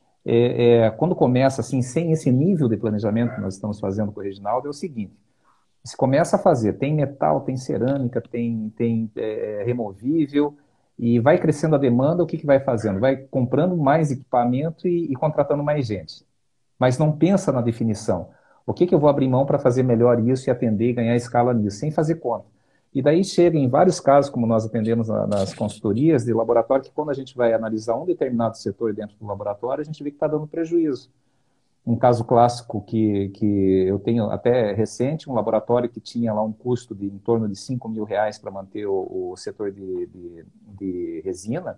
é, é, quando começa assim, sem esse nível de planejamento que nós estamos fazendo com o Reginaldo, é o seguinte: você começa a fazer, tem metal, tem cerâmica, tem, tem é, removível, e vai crescendo a demanda, o que, que vai fazendo? Vai comprando mais equipamento e, e contratando mais gente. Mas não pensa na definição. O que, que eu vou abrir mão para fazer melhor isso e atender e ganhar escala nisso, sem fazer conta. E daí chega em vários casos, como nós atendemos na, nas consultorias de laboratório, que quando a gente vai analisar um determinado setor dentro do laboratório, a gente vê que está dando prejuízo. Um caso clássico que, que eu tenho até recente, um laboratório que tinha lá um custo de em torno de cinco mil reais para manter o, o setor de, de, de resina,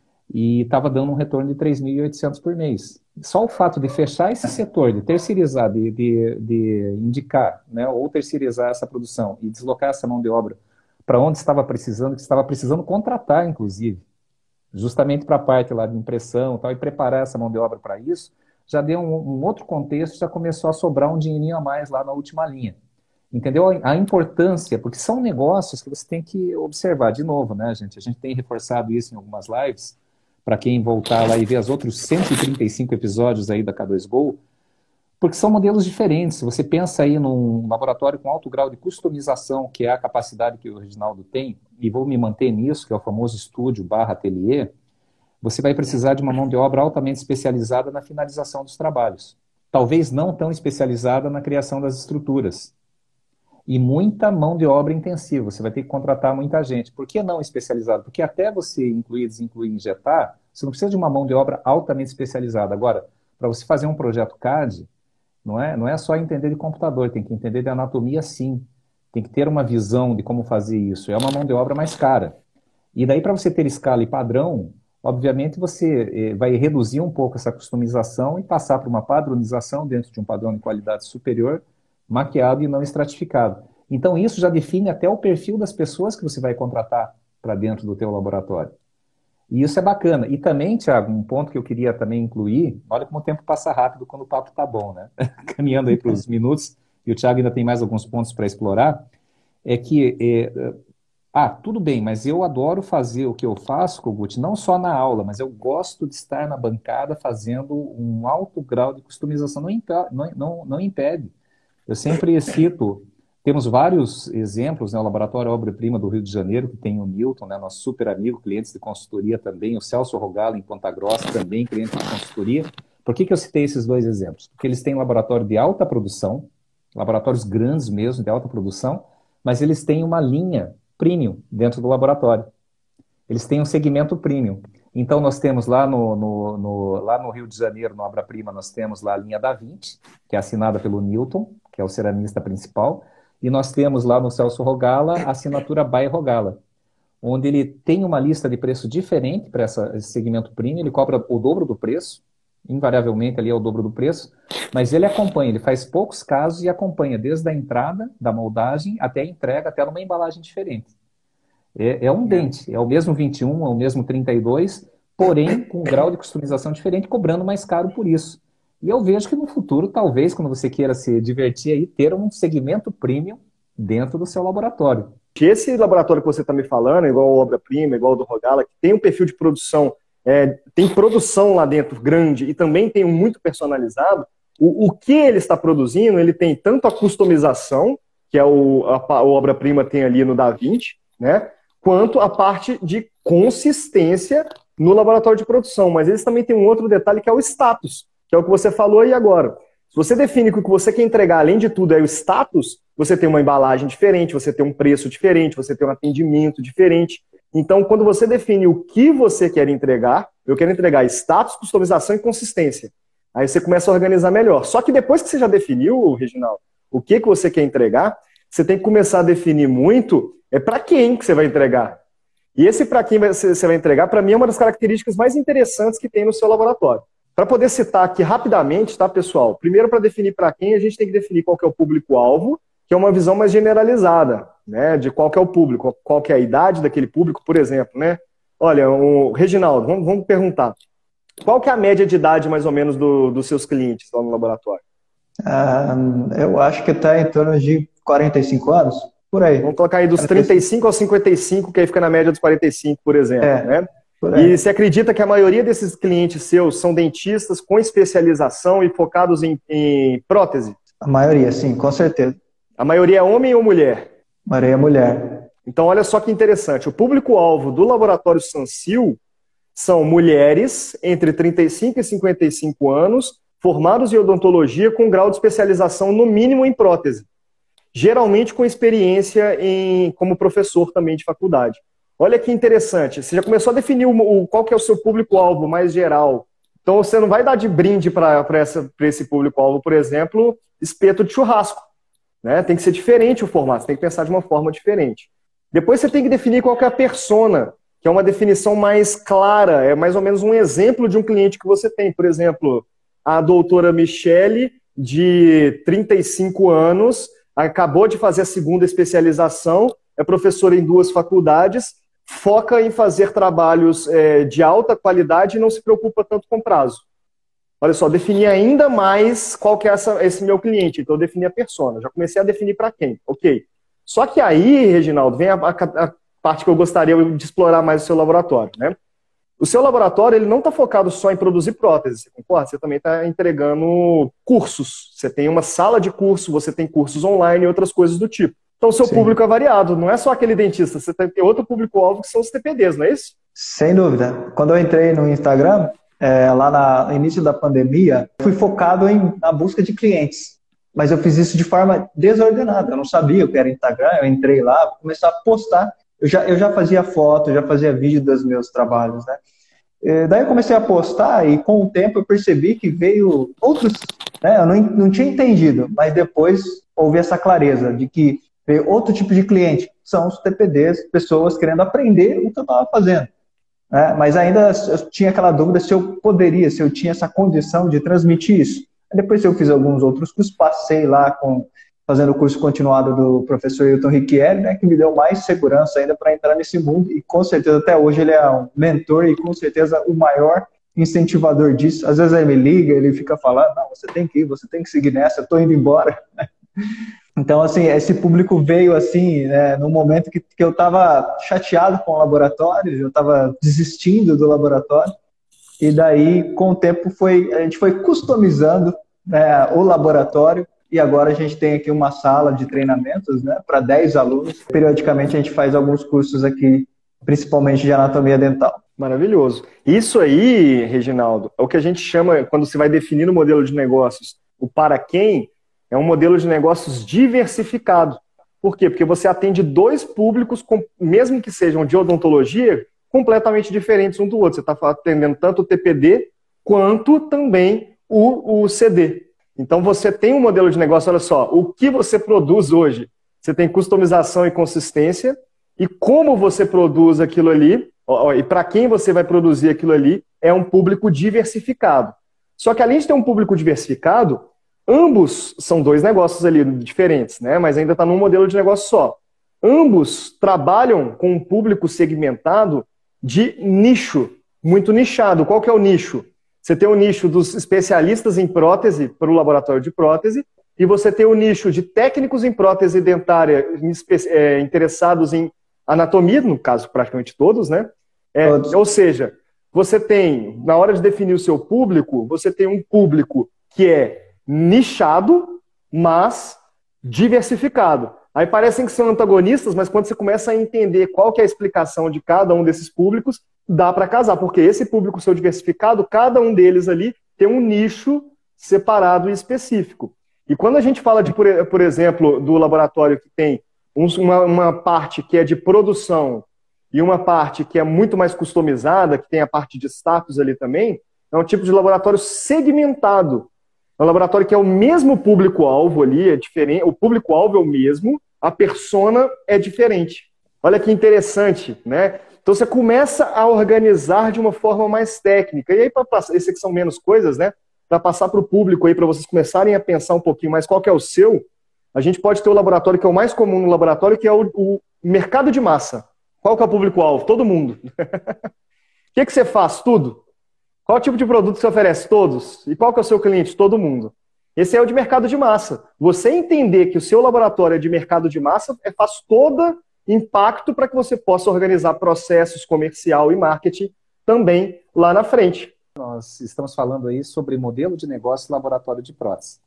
e estava dando um retorno de três mil e oitocentos por mês. Só o fato de fechar esse setor, de terceirizar, de, de, de indicar, né, ou terceirizar essa produção e deslocar essa mão de obra para onde estava precisando, que estava precisando contratar, inclusive, justamente para a parte lá de impressão e tal, e preparar essa mão de obra para isso, já deu um, um outro contexto, já começou a sobrar um dinheirinho a mais lá na última linha. Entendeu? A importância, porque são negócios que você tem que observar de novo, né, gente? A gente tem reforçado isso em algumas lives, para quem voltar lá e ver os outros cento e trinta e cinco episódios aí da K dois Go, porque são modelos diferentes. Você pensa aí num laboratório com alto grau de customização, que é a capacidade que o Reginaldo tem, e vou me manter nisso, que é o famoso estúdio barra ateliê, você vai precisar de uma mão de obra altamente especializada na finalização dos trabalhos. Talvez não tão especializada na criação das estruturas. E muita mão de obra intensiva, você vai ter que contratar muita gente. Por que não especializado? Porque até você incluir, desincluir, injetar, você não precisa de uma mão de obra altamente especializada. Agora, para você fazer um projeto C A D, não é, não é só entender de computador, tem que entender de anatomia sim. Tem que ter uma visão de como fazer isso. É uma mão de obra mais cara. E daí, para você ter escala e padrão, obviamente você eh, vai reduzir um pouco essa customização e passar para uma padronização dentro de um padrão de qualidade superior, maquiado e não estratificado. Então isso já define até o perfil das pessoas que você vai contratar para dentro do teu laboratório. E isso é bacana. E também, Thiago, um ponto que eu queria também incluir, olha como o tempo passa rápido quando o papo tá bom, né? Caminhando aí para os minutos, e o Thiago ainda tem mais alguns pontos para explorar, é que, é, ah, tudo bem, mas eu adoro fazer o que eu faço, Kogut, não só na aula, mas eu gosto de estar na bancada fazendo um alto grau de customização. Não, impe não, não, não impede. Eu sempre cito, temos vários exemplos, né, o Laboratório Obra-Prima do Rio de Janeiro, que tem o Newton, né, nosso super amigo, clientes de consultoria também, o Celso Rogala em Ponta Grossa, também cliente de consultoria. Por que que eu citei esses dois exemplos? Porque eles têm laboratório de alta produção, laboratórios grandes mesmo, de alta produção, mas eles têm uma linha premium dentro do laboratório. Eles têm um segmento premium. Então, nós temos lá no, no, no, lá no Rio de Janeiro, no Obra-Prima, nós temos lá a linha Da Vinci, que é assinada pelo Newton, que é o ceramista principal, e nós temos lá no Celso Rogala a assinatura by Rogala, onde ele tem uma lista de preço diferente para esse segmento premium, ele cobra o dobro do preço, invariavelmente ali é o dobro do preço, mas ele acompanha, ele faz poucos casos e acompanha desde a entrada da moldagem até a entrega, até numa embalagem diferente. É, é um dente, é o mesmo vinte e um, é o mesmo trinta e dois, porém com um grau de customização diferente, cobrando mais caro por isso. E eu vejo que no futuro, talvez, quando você queira se divertir aí, ter um segmento premium dentro do seu laboratório. Esse laboratório que você está me falando, igual o Obra-Prima, igual o do Rogala, que tem um perfil de produção, é, tem produção lá dentro grande e também tem um muito personalizado, o, o que ele está produzindo, ele tem tanto a customização, que é o, a, a Obra-Prima tem ali no Da Vinci, né? Quanto a parte de consistência no laboratório de produção. Mas eles também têm um outro detalhe que é o status, que é o que você falou aí agora. Se você define que o que você quer entregar, além de tudo, é o status, você tem uma embalagem diferente, você tem um preço diferente, você tem um atendimento diferente. Então, quando você define o que você quer entregar, eu quero entregar status, customização e consistência. Aí você começa a organizar melhor. Só que depois que você já definiu, Reginaldo, o que, que você quer entregar, você tem que começar a definir muito é para quem que você vai entregar. E esse para quem você vai entregar, para mim, é uma das características mais interessantes que tem no seu laboratório. Para poder citar aqui rapidamente, tá, pessoal? Primeiro, para definir para quem, a gente tem que definir qual que é o público-alvo, que é uma visão mais generalizada, né, de qual que é o público, qual que é a idade daquele público, por exemplo, né? Olha, o Reginaldo, vamos, vamos perguntar. Qual que é a média de idade, mais ou menos, do, dos seus clientes lá no laboratório? Ah, eu acho que está em torno de quarenta e cinco anos. Por aí. Vamos colocar aí dos trinta e cinco aos cinquenta e cinco, que aí fica na média dos quarenta e cinco, por exemplo. É, né? Por e você acredita que a maioria desses clientes seus são dentistas com especialização e focados em, em prótese? A maioria, sim, com certeza. A maioria é homem ou mulher? A maioria é mulher. Então, olha só que interessante. O público-alvo do laboratório Sancil são mulheres entre trinta e cinco e cinquenta e cinco anos, formados em odontologia com grau de especialização no mínimo em prótese. Geralmente com experiência em, como professor também de faculdade. Olha que interessante, você já começou a definir o, o, qual que é o seu público-alvo mais geral Então você não vai dar de brinde para esse público-alvo, por exemplo, espeto de churrasco. Né? Tem que ser diferente o formato, você tem que pensar de uma forma diferente. Depois você tem que definir qual que é a persona, que é uma definição mais clara, é mais ou menos um exemplo de um cliente que você tem. Por exemplo, a doutora Michele, de trinta e cinco anos, acabou de fazer a segunda especialização, é professora em duas faculdades, foca em fazer trabalhos é, de alta qualidade e não se preocupa tanto com prazo. Olha só, definir ainda mais qual que é essa, esse meu cliente. Então eu defini a persona, já comecei a definir para quem. Ok. Só que aí, Reginaldo, vem a, a, a parte que eu gostaria de explorar mais o seu laboratório, né? O seu laboratório ele não está focado só em produzir próteses, você concorda? Você também está entregando cursos. Você tem uma sala de curso, você tem cursos online e outras coisas do tipo. Então o seu Sim. público é variado, não é só aquele dentista, você tem outro público-alvo que são os T P Ds, não é isso? Sem dúvida. Quando eu entrei no Instagram, é, lá na, no início da pandemia, fui focado em, na busca de clientes. Mas eu fiz isso de forma desordenada, eu não sabia o que era Instagram, eu entrei lá, comecei a postar. Eu já, eu já fazia foto, eu já fazia vídeo dos meus trabalhos, né? E daí eu comecei a postar e com o tempo eu percebi que veio outros, né? Eu não, não tinha entendido, mas depois houve essa clareza de que veio outro tipo de cliente, são os T P Ds, pessoas querendo aprender o que eu estava fazendo. Né? Mas ainda eu tinha aquela dúvida se eu poderia, se eu tinha essa condição de transmitir isso. Depois eu fiz alguns outros cursos, passei lá com... fazendo o curso continuado do professor Hilton Riquieri, né, que me deu mais segurança ainda para entrar nesse mundo, e com certeza até hoje ele é um mentor e com certeza o maior incentivador disso. Às vezes ele me liga, ele fica falando, não, você tem que ir, você tem que seguir nessa, eu estou indo embora. Então, assim, esse público veio, assim, né, num momento que, que eu estava chateado com o laboratório, eu estava desistindo do laboratório, e daí, com o tempo, foi, a gente foi customizando, né, o laboratório. E agora a gente tem aqui uma sala de treinamentos, né, para dez alunos. Periodicamente a gente faz alguns cursos aqui, principalmente de anatomia dental. Maravilhoso. Isso aí, Reginaldo, é o que a gente chama, quando você vai definir o modelo de negócios, o para quem, é um modelo de negócios diversificado. Por quê? Porque você atende dois públicos, mesmo que sejam de odontologia, completamente diferentes um do outro. Você está atendendo tanto o T P D quanto também o, o C D. Então você tem um modelo de negócio, olha só, o que você produz hoje? Você tem customização e consistência, e como você produz aquilo ali, e para quem você vai produzir aquilo ali, é um público diversificado. Só que além de ter um público diversificado, ambos são dois negócios ali diferentes, né? Mas ainda está num modelo de negócio só. Ambos trabalham com um público segmentado de nicho, muito nichado. Qual que é o nicho? Você tem o nicho dos especialistas em prótese para o laboratório de prótese e você tem o nicho de técnicos em prótese dentária é, interessados em anatomia, no caso praticamente todos, né? É, todos. Ou seja, você tem, na hora de definir o seu público, você tem um público que é nichado, mas diversificado. Aí parecem que são antagonistas, mas quando você começa a entender qual que é a explicação de cada um desses públicos, dá para casar, porque esse público seu diversificado, cada um deles ali tem um nicho separado e específico. E quando a gente fala de, por, por exemplo, do laboratório que tem uma, uma parte que é de produção e uma parte que é muito mais customizada, que tem a parte de status ali também, é um tipo de laboratório segmentado. É um laboratório que é o mesmo público-alvo ali, é diferente, o público-alvo é o mesmo, a persona é diferente. Olha que interessante, né? Então você começa a organizar de uma forma mais técnica. E aí, para passar, esses aqui são menos coisas, né? Para passar para o público aí, para vocês começarem a pensar um pouquinho mais qual que é o seu, a gente pode ter o laboratório que é o mais comum no laboratório, que é o, o mercado de massa. Qual que é o público-alvo? Todo mundo. O que, que você faz? Tudo. Qual tipo de produto você oferece? Todos. E qual que é o seu cliente? Todo mundo. Esse é o de mercado de massa. Você entender que o seu laboratório é de mercado de massa é, faz todo impacto para que você possa organizar processos comercial e marketing também lá na frente. Nós estamos falando aí sobre modelo de negócio laboratório de prótese.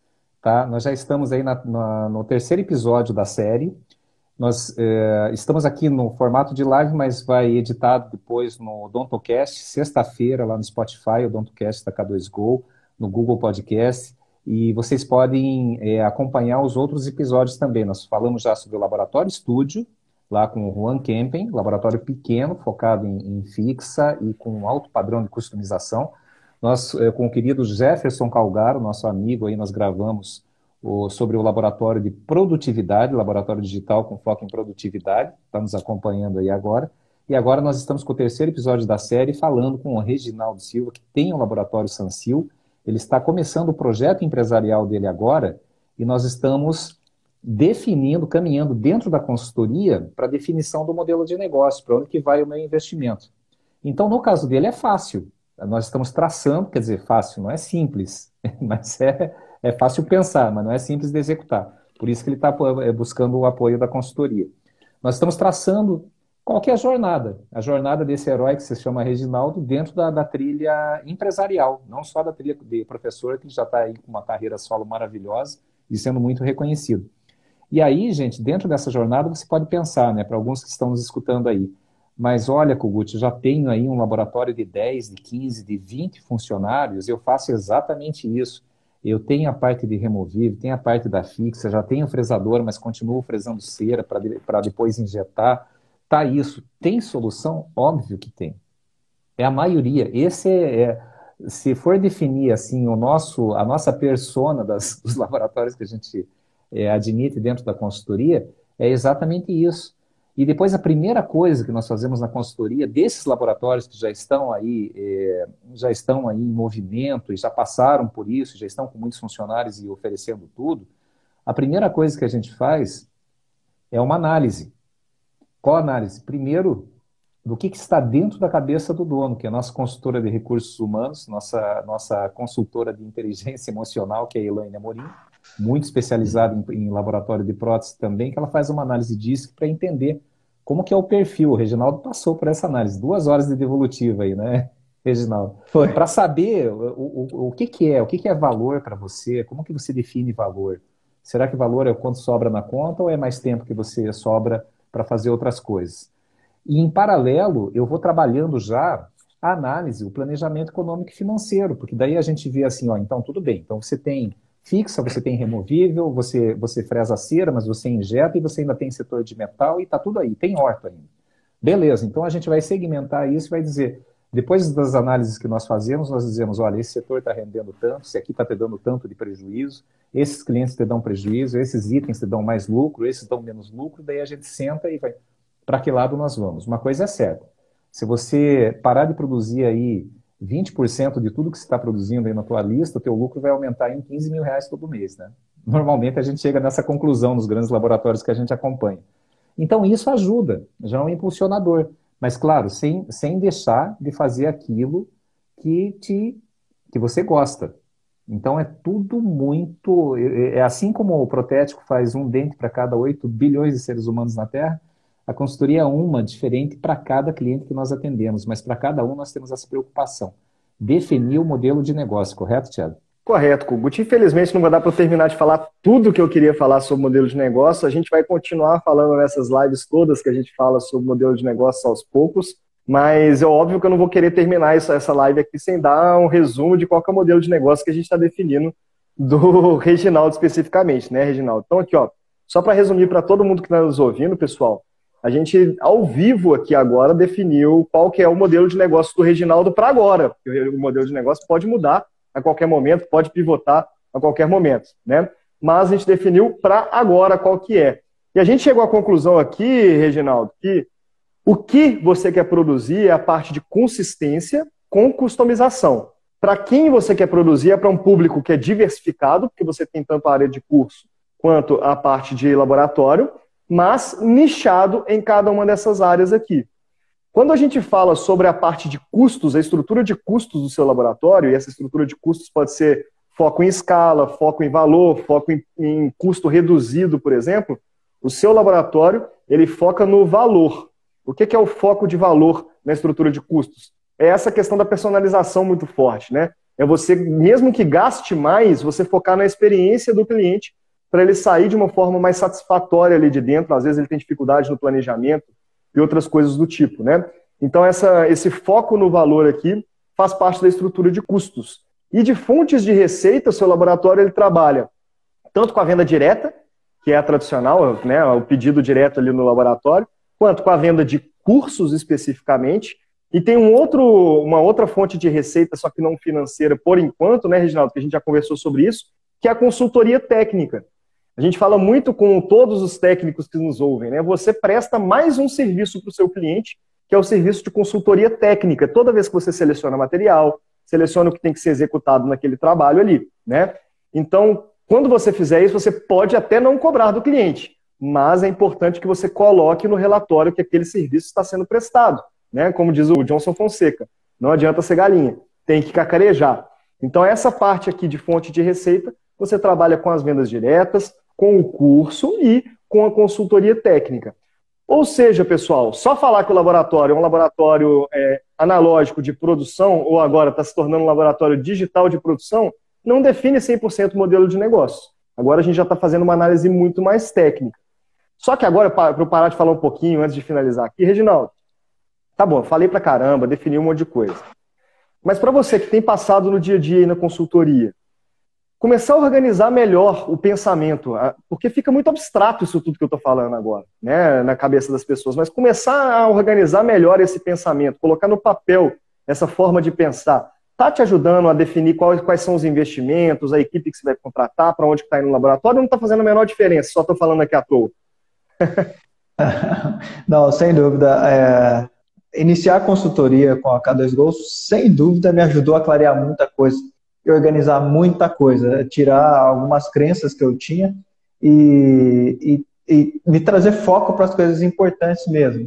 Tá? Nós já estamos aí na, na, no terceiro episódio da série. Nós é, estamos aqui no formato de live, mas vai editado depois no Odontocast, sexta-feira, lá no Spotify, Odontocast da K dois Go, no Google Podcast, e vocês podem é, acompanhar os outros episódios também. Nós falamos já sobre o Laboratório Estúdio, lá com o Juan Kempen, laboratório pequeno, focado em, em fixa e com alto padrão de customização. Nós, eh, com o querido Jefferson Calgaro, nosso amigo, aí nós gravamos o, sobre o laboratório de produtividade, laboratório digital com foco em produtividade, está nos acompanhando aí agora. E agora nós estamos com o terceiro episódio da série falando com o Reginaldo Silva, que tem o laboratório Sancil. Ele está começando o projeto empresarial dele agora e nós estamos definindo, caminhando dentro da consultoria para a definição do modelo de negócio, para onde que vai o meu investimento. Então, no caso dele, é fácil. Nós estamos traçando, quer dizer, fácil, não é simples, mas é, é fácil pensar, mas não é simples de executar. Por isso que ele está buscando o apoio da consultoria. Nós estamos traçando qual que é a jornada, a jornada desse herói que se chama Reginaldo dentro da, da trilha empresarial, não só da trilha de professor, que já está aí com uma carreira solo maravilhosa e sendo muito reconhecido. E aí, gente, dentro dessa jornada você pode pensar, né, para alguns que estão nos escutando aí, mas olha, Kogut, eu já tenho aí um laboratório de dez, de quinze, de vinte funcionários, eu faço exatamente isso. Eu tenho a parte de removível, tenho a parte da fixa, já tenho o fresador, mas continuo fresando cera para depois injetar. Tá isso. Tem solução? Óbvio que tem. É a maioria. Esse é, é se for definir assim o nosso, a nossa persona das, dos laboratórios que a gente é, admite dentro da consultoria, é exatamente isso. E depois a primeira coisa que nós fazemos na consultoria desses laboratórios que já estão aí, é, já estão aí em movimento e já passaram por isso, já estão com muitos funcionários e oferecendo tudo, a primeira coisa que a gente faz é uma análise. Qual análise? Primeiro, do que, que está dentro da cabeça do dono, que é a nossa consultora de recursos humanos, nossa, nossa consultora de inteligência emocional, que é a Elaine Amorim, muito especializada em, em laboratório de prótese também, que ela faz uma análise disso para entender como que é o perfil. O Reginaldo passou por essa análise, duas horas de devolutiva aí, né, Reginaldo? Foi. Para saber o, o, o que, que é, o que, que é valor para você, como que você define valor? Será que valor é o quanto sobra na conta ou é mais tempo que você sobra para fazer outras coisas? E, em paralelo, eu vou trabalhando já a análise, o planejamento econômico e financeiro, porque daí a gente vê assim, ó, então tudo bem, então você tem fixa, você tem removível, você, você fresa a cera, mas você injeta e você ainda tem setor de metal e está tudo aí, tem horta ainda. Beleza, então a gente vai segmentar isso e vai dizer, depois das análises que nós fazemos, nós dizemos, olha, esse setor está rendendo tanto, esse aqui está te dando tanto de prejuízo, esses clientes te dão prejuízo, esses itens te dão mais lucro, esses dão menos lucro, daí a gente senta e vai, para que lado nós vamos? Uma coisa é certa, se você parar de produzir aí vinte por cento de tudo que você está produzindo aí na tua lista, o teu lucro vai aumentar em quinze mil reais todo mês, né? Normalmente a gente chega nessa conclusão nos grandes laboratórios que a gente acompanha. Então isso ajuda, já é um impulsionador. Mas, claro, sem, sem deixar de fazer aquilo que, te, que você gosta. Então, é tudo muito... É assim como o protético faz um dente para cada oito bilhões de seres humanos na Terra, a consultoria é uma diferente para cada cliente que nós atendemos, mas para cada um nós temos essa preocupação. Definir o modelo de negócio, correto, Thiago? Correto, Kogut. Infelizmente não vai dar para eu terminar de falar tudo que eu queria falar sobre modelo de negócio. A gente vai continuar falando nessas lives todas que a gente fala sobre modelo de negócio aos poucos, mas é óbvio que eu não vou querer terminar isso, essa live aqui sem dar um resumo de qual que é o modelo de negócio que a gente está definindo do Reginaldo especificamente, né, Reginaldo? Então aqui, ó, só para resumir para todo mundo que está nos ouvindo, pessoal, a gente, ao vivo aqui agora, definiu qual que é o modelo de negócio do Reginaldo para agora. O modelo de negócio pode mudar a qualquer momento, pode pivotar a qualquer momento, né? Mas a gente definiu para agora qual que é. E a gente chegou à conclusão aqui, Reginaldo, que o que você quer produzir é a parte de consistência com customização. Para quem você quer produzir é para um público que é diversificado, porque você tem tanto a área de curso quanto a parte de laboratório, mas nichado em cada uma dessas áreas aqui. Quando a gente fala sobre a parte de custos, a estrutura de custos do seu laboratório, e essa estrutura de custos pode ser foco em escala, foco em valor, foco em, em custo reduzido, por exemplo, o seu laboratório ele foca no valor. O que é o foco de valor na estrutura de custos? É essa questão da personalização muito forte, né? É você, mesmo que gaste mais, você focar na experiência do cliente para ele sair de uma forma mais satisfatória ali de dentro. Às vezes ele tem dificuldade no planejamento e outras coisas do tipo, né? Então essa, esse foco no valor aqui faz parte da estrutura de custos. E de fontes de receita, o seu laboratório ele trabalha tanto com a venda direta, que é a tradicional, né, o pedido direto ali no laboratório, quanto com a venda de cursos especificamente, E tem um outro, uma outra fonte de receita, só que não financeira, por enquanto, né, Reginaldo, que a gente já conversou sobre isso, que é a consultoria técnica. A gente fala muito com todos os técnicos que nos ouvem, né? Você presta mais um serviço para o seu cliente, que é o serviço de consultoria técnica. Toda vez que você seleciona material, seleciona o que tem que ser executado naquele trabalho ali, né? Então, quando você fizer isso, você pode até não cobrar do cliente, mas é importante que você coloque no relatório que aquele serviço está sendo prestado, né? Como diz o Johnson Fonseca, não adianta ser galinha, tem que cacarejar. Então, essa parte aqui de fonte de receita, você trabalha com as vendas diretas, com o curso e com a consultoria técnica. Ou seja, pessoal, só falar que o laboratório é um laboratório é, analógico de produção, ou agora está se tornando um laboratório digital de produção, não define cem por cento o modelo de negócio. Agora a gente já está fazendo uma análise muito mais técnica. Só que agora, para eu parar de falar um pouquinho antes de finalizar aqui, Reginaldo, tá bom, falei pra caramba, defini um monte de coisa. Mas para você que tem passado no dia a dia aí na consultoria, começar a organizar melhor o pensamento, porque fica muito abstrato isso tudo que eu estou falando agora, né, na cabeça das pessoas, mas começar a organizar melhor esse pensamento, colocar no papel essa forma de pensar, está te ajudando a definir quais, quais são os investimentos, a equipe que você vai contratar, para onde está indo no laboratório, não está fazendo a menor diferença, só estou falando aqui à toa. Não, sem dúvida. É... Iniciar a consultoria com a K dois Go, sem dúvida, me ajudou a clarear muita coisa e organizar muita coisa, tirar algumas crenças que eu tinha e, e, e me trazer foco para as coisas importantes mesmo.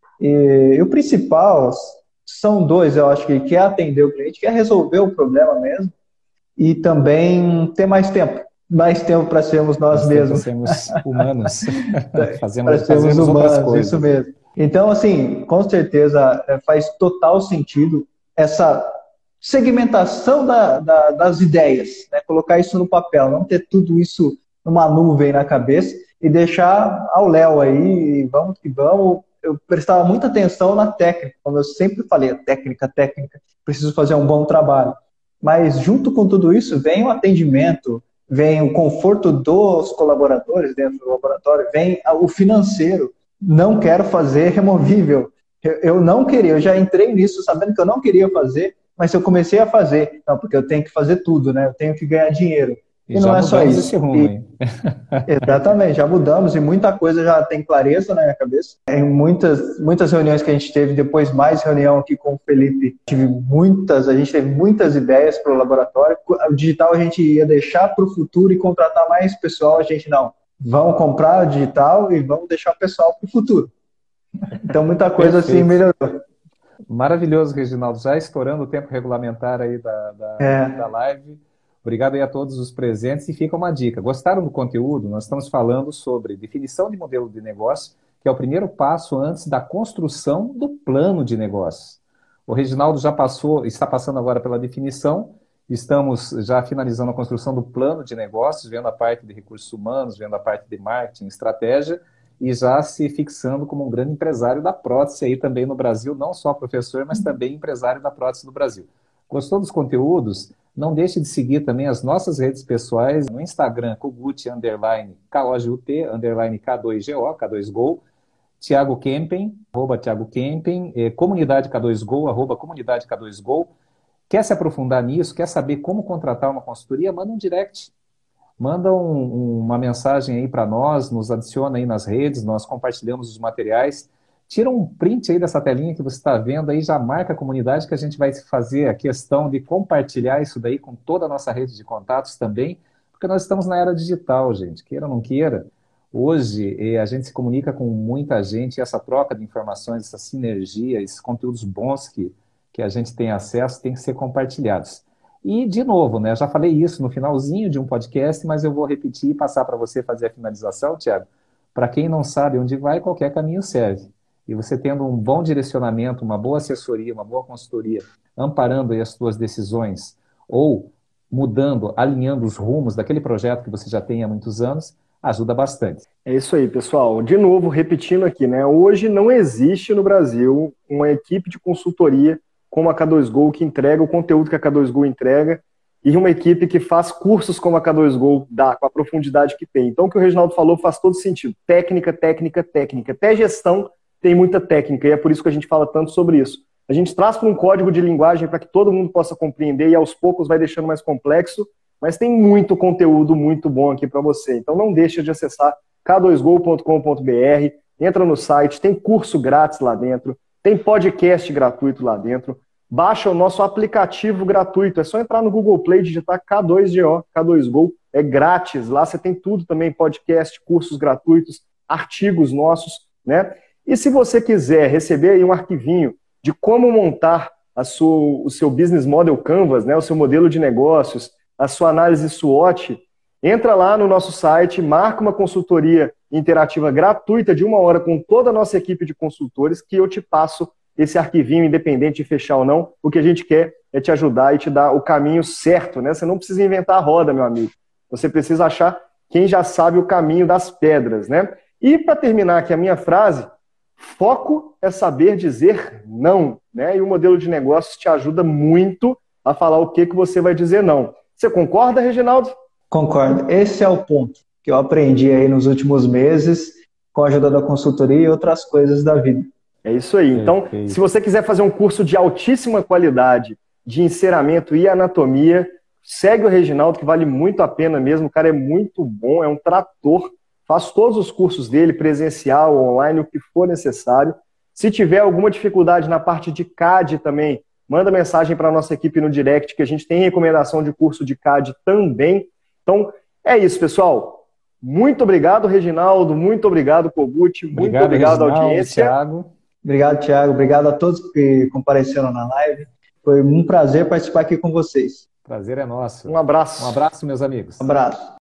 E, e o principal são dois, eu acho que, que é atender o cliente, que é resolver o problema mesmo e também ter mais tempo. Mais tempo para sermos nós mais mesmos. Para sermos humanos. Fazemos, para sermos fazemos humanos, isso mesmo. Então, assim, com certeza faz total sentido essa segmentação da, da, das ideias, né? Colocar isso no papel, não ter tudo isso numa nuvem na cabeça e deixar ao léu aí, vamos que vamos. Eu prestava muita atenção na técnica, como eu sempre falei, técnica, técnica, preciso fazer um bom trabalho. Mas junto com tudo isso vem o atendimento, vem o conforto dos colaboradores dentro do laboratório, vem o financeiro. Não quero fazer removível. Eu não queria, eu já entrei nisso sabendo que eu não queria fazer, mas eu comecei a fazer. Não, porque eu tenho que fazer tudo, né? Eu tenho que ganhar dinheiro. E, e não é só isso. Esse rumo, e, exatamente, já mudamos e muita coisa já tem clareza na minha cabeça. Em muitas, muitas reuniões que a gente teve, depois mais reunião aqui com o Felipe, tive muitas, a gente teve muitas ideias para o laboratório. O digital a gente ia deixar para o futuro e contratar mais pessoal, a gente não. Vamos comprar o digital e vamos deixar o pessoal para o futuro. Então muita coisa assim melhorou. Maravilhoso, Reginaldo. Já estourando o tempo regulamentar aí da, da, é. da live. Obrigado aí a todos os presentes. E fica uma dica. Gostaram do conteúdo? Nós estamos falando sobre definição de modelo de negócio, que é o primeiro passo antes da construção do plano de negócios. O Reginaldo já passou, está passando agora pela definição. Estamos já finalizando a construção do plano de negócios, vendo a parte de recursos humanos, vendo a parte de marketing, estratégia, e já se fixando como um grande empresário da prótese aí também no Brasil, não só professor, mas também empresário da prótese do Brasil. Gostou dos conteúdos? Não deixe de seguir também as nossas redes pessoais no Instagram, Kogut, underline, K O G U T, underline K dois G O, K dois Go, Thiago Kempen, arroba Thiago Kempen, eh, comunidade K dois Go, arroba comunidade K dois Go. Quer se aprofundar nisso? Quer saber como contratar uma consultoria? Manda um direct. Manda um, um, uma mensagem aí para nós, nos adiciona aí nas redes, nós compartilhamos os materiais. Tira um print aí dessa telinha que você está vendo aí, já marca a comunidade que a gente vai fazer a questão de compartilhar isso daí com toda a nossa rede de contatos também, porque nós estamos na era digital, gente, queira ou não queira. Hoje eh, a gente se comunica com muita gente e essa troca de informações, essa sinergia, esses conteúdos bons que que a gente tem acesso, tem que ser compartilhados. E, de novo, né, eu já falei isso no finalzinho de um podcast, mas eu vou repetir e passar para você fazer a finalização, Thiago. Para quem não sabe onde vai, qualquer caminho serve. E você tendo um bom direcionamento, uma boa assessoria, uma boa consultoria, amparando aí as suas decisões, ou mudando, alinhando os rumos daquele projeto que você já tem há muitos anos, ajuda bastante. É isso aí, pessoal. De novo, repetindo aqui, né? Hoje não existe no Brasil uma equipe de consultoria como a K dois Go, que entrega o conteúdo que a K dois Go entrega, e uma equipe que faz cursos como a K dois Go dá, com a profundidade que tem. Então, o que o Reginaldo falou faz todo sentido. Técnica, técnica, técnica. Até gestão tem muita técnica, e é por isso que a gente fala tanto sobre isso. A gente traz para um código de linguagem para que todo mundo possa compreender e aos poucos vai deixando mais complexo, mas tem muito conteúdo muito bom aqui para você. Então não deixa de acessar k dois go ponto com ponto b r, entra no site, tem curso grátis lá dentro, tem podcast gratuito lá dentro, baixa o nosso aplicativo gratuito, é só entrar no Google Play e digitar K dois G O, K dois Go, é grátis, lá você tem tudo também, podcast, cursos gratuitos, artigos nossos, né? E se você quiser receber aí um arquivinho de como montar a sua, o seu Business Model Canvas, né, o seu modelo de negócios, a sua análise SWOT, entra lá no nosso site, marca uma consultoria interativa gratuita de uma hora com toda a nossa equipe de consultores que eu te passo esse arquivinho, independente de fechar ou não. O que a gente quer é te ajudar e te dar o caminho certo, né? Você não precisa inventar a roda, meu amigo. Você precisa achar quem já sabe o caminho das pedras, né? E para terminar aqui a minha frase, foco é saber dizer não, né? E o modelo de negócios te ajuda muito a falar o que, que você vai dizer não. Você concorda, Reginaldo? Concordo. Esse é o ponto que eu aprendi aí nos últimos meses com a ajuda da consultoria e outras coisas da vida. É isso aí. Então, Perfeito. Se você quiser fazer um curso de altíssima qualidade de enceramento e anatomia, segue o Reginaldo, que vale muito a pena mesmo. O cara é muito bom, é um trator. Faz todos os cursos dele, presencial, online, o que for necessário. Se tiver alguma dificuldade na parte de C A D também, manda mensagem para a nossa equipe no direct, que a gente tem recomendação de curso de C A D também. Então, é isso, pessoal. Muito obrigado, Reginaldo. Muito obrigado, Kogut. Muito obrigado, obrigado à audiência. Thiago. Obrigado, Thiago. Obrigado a todos que compareceram na live. Foi um prazer participar aqui com vocês. Prazer é nosso. Um abraço. Um abraço, meus amigos. Um abraço.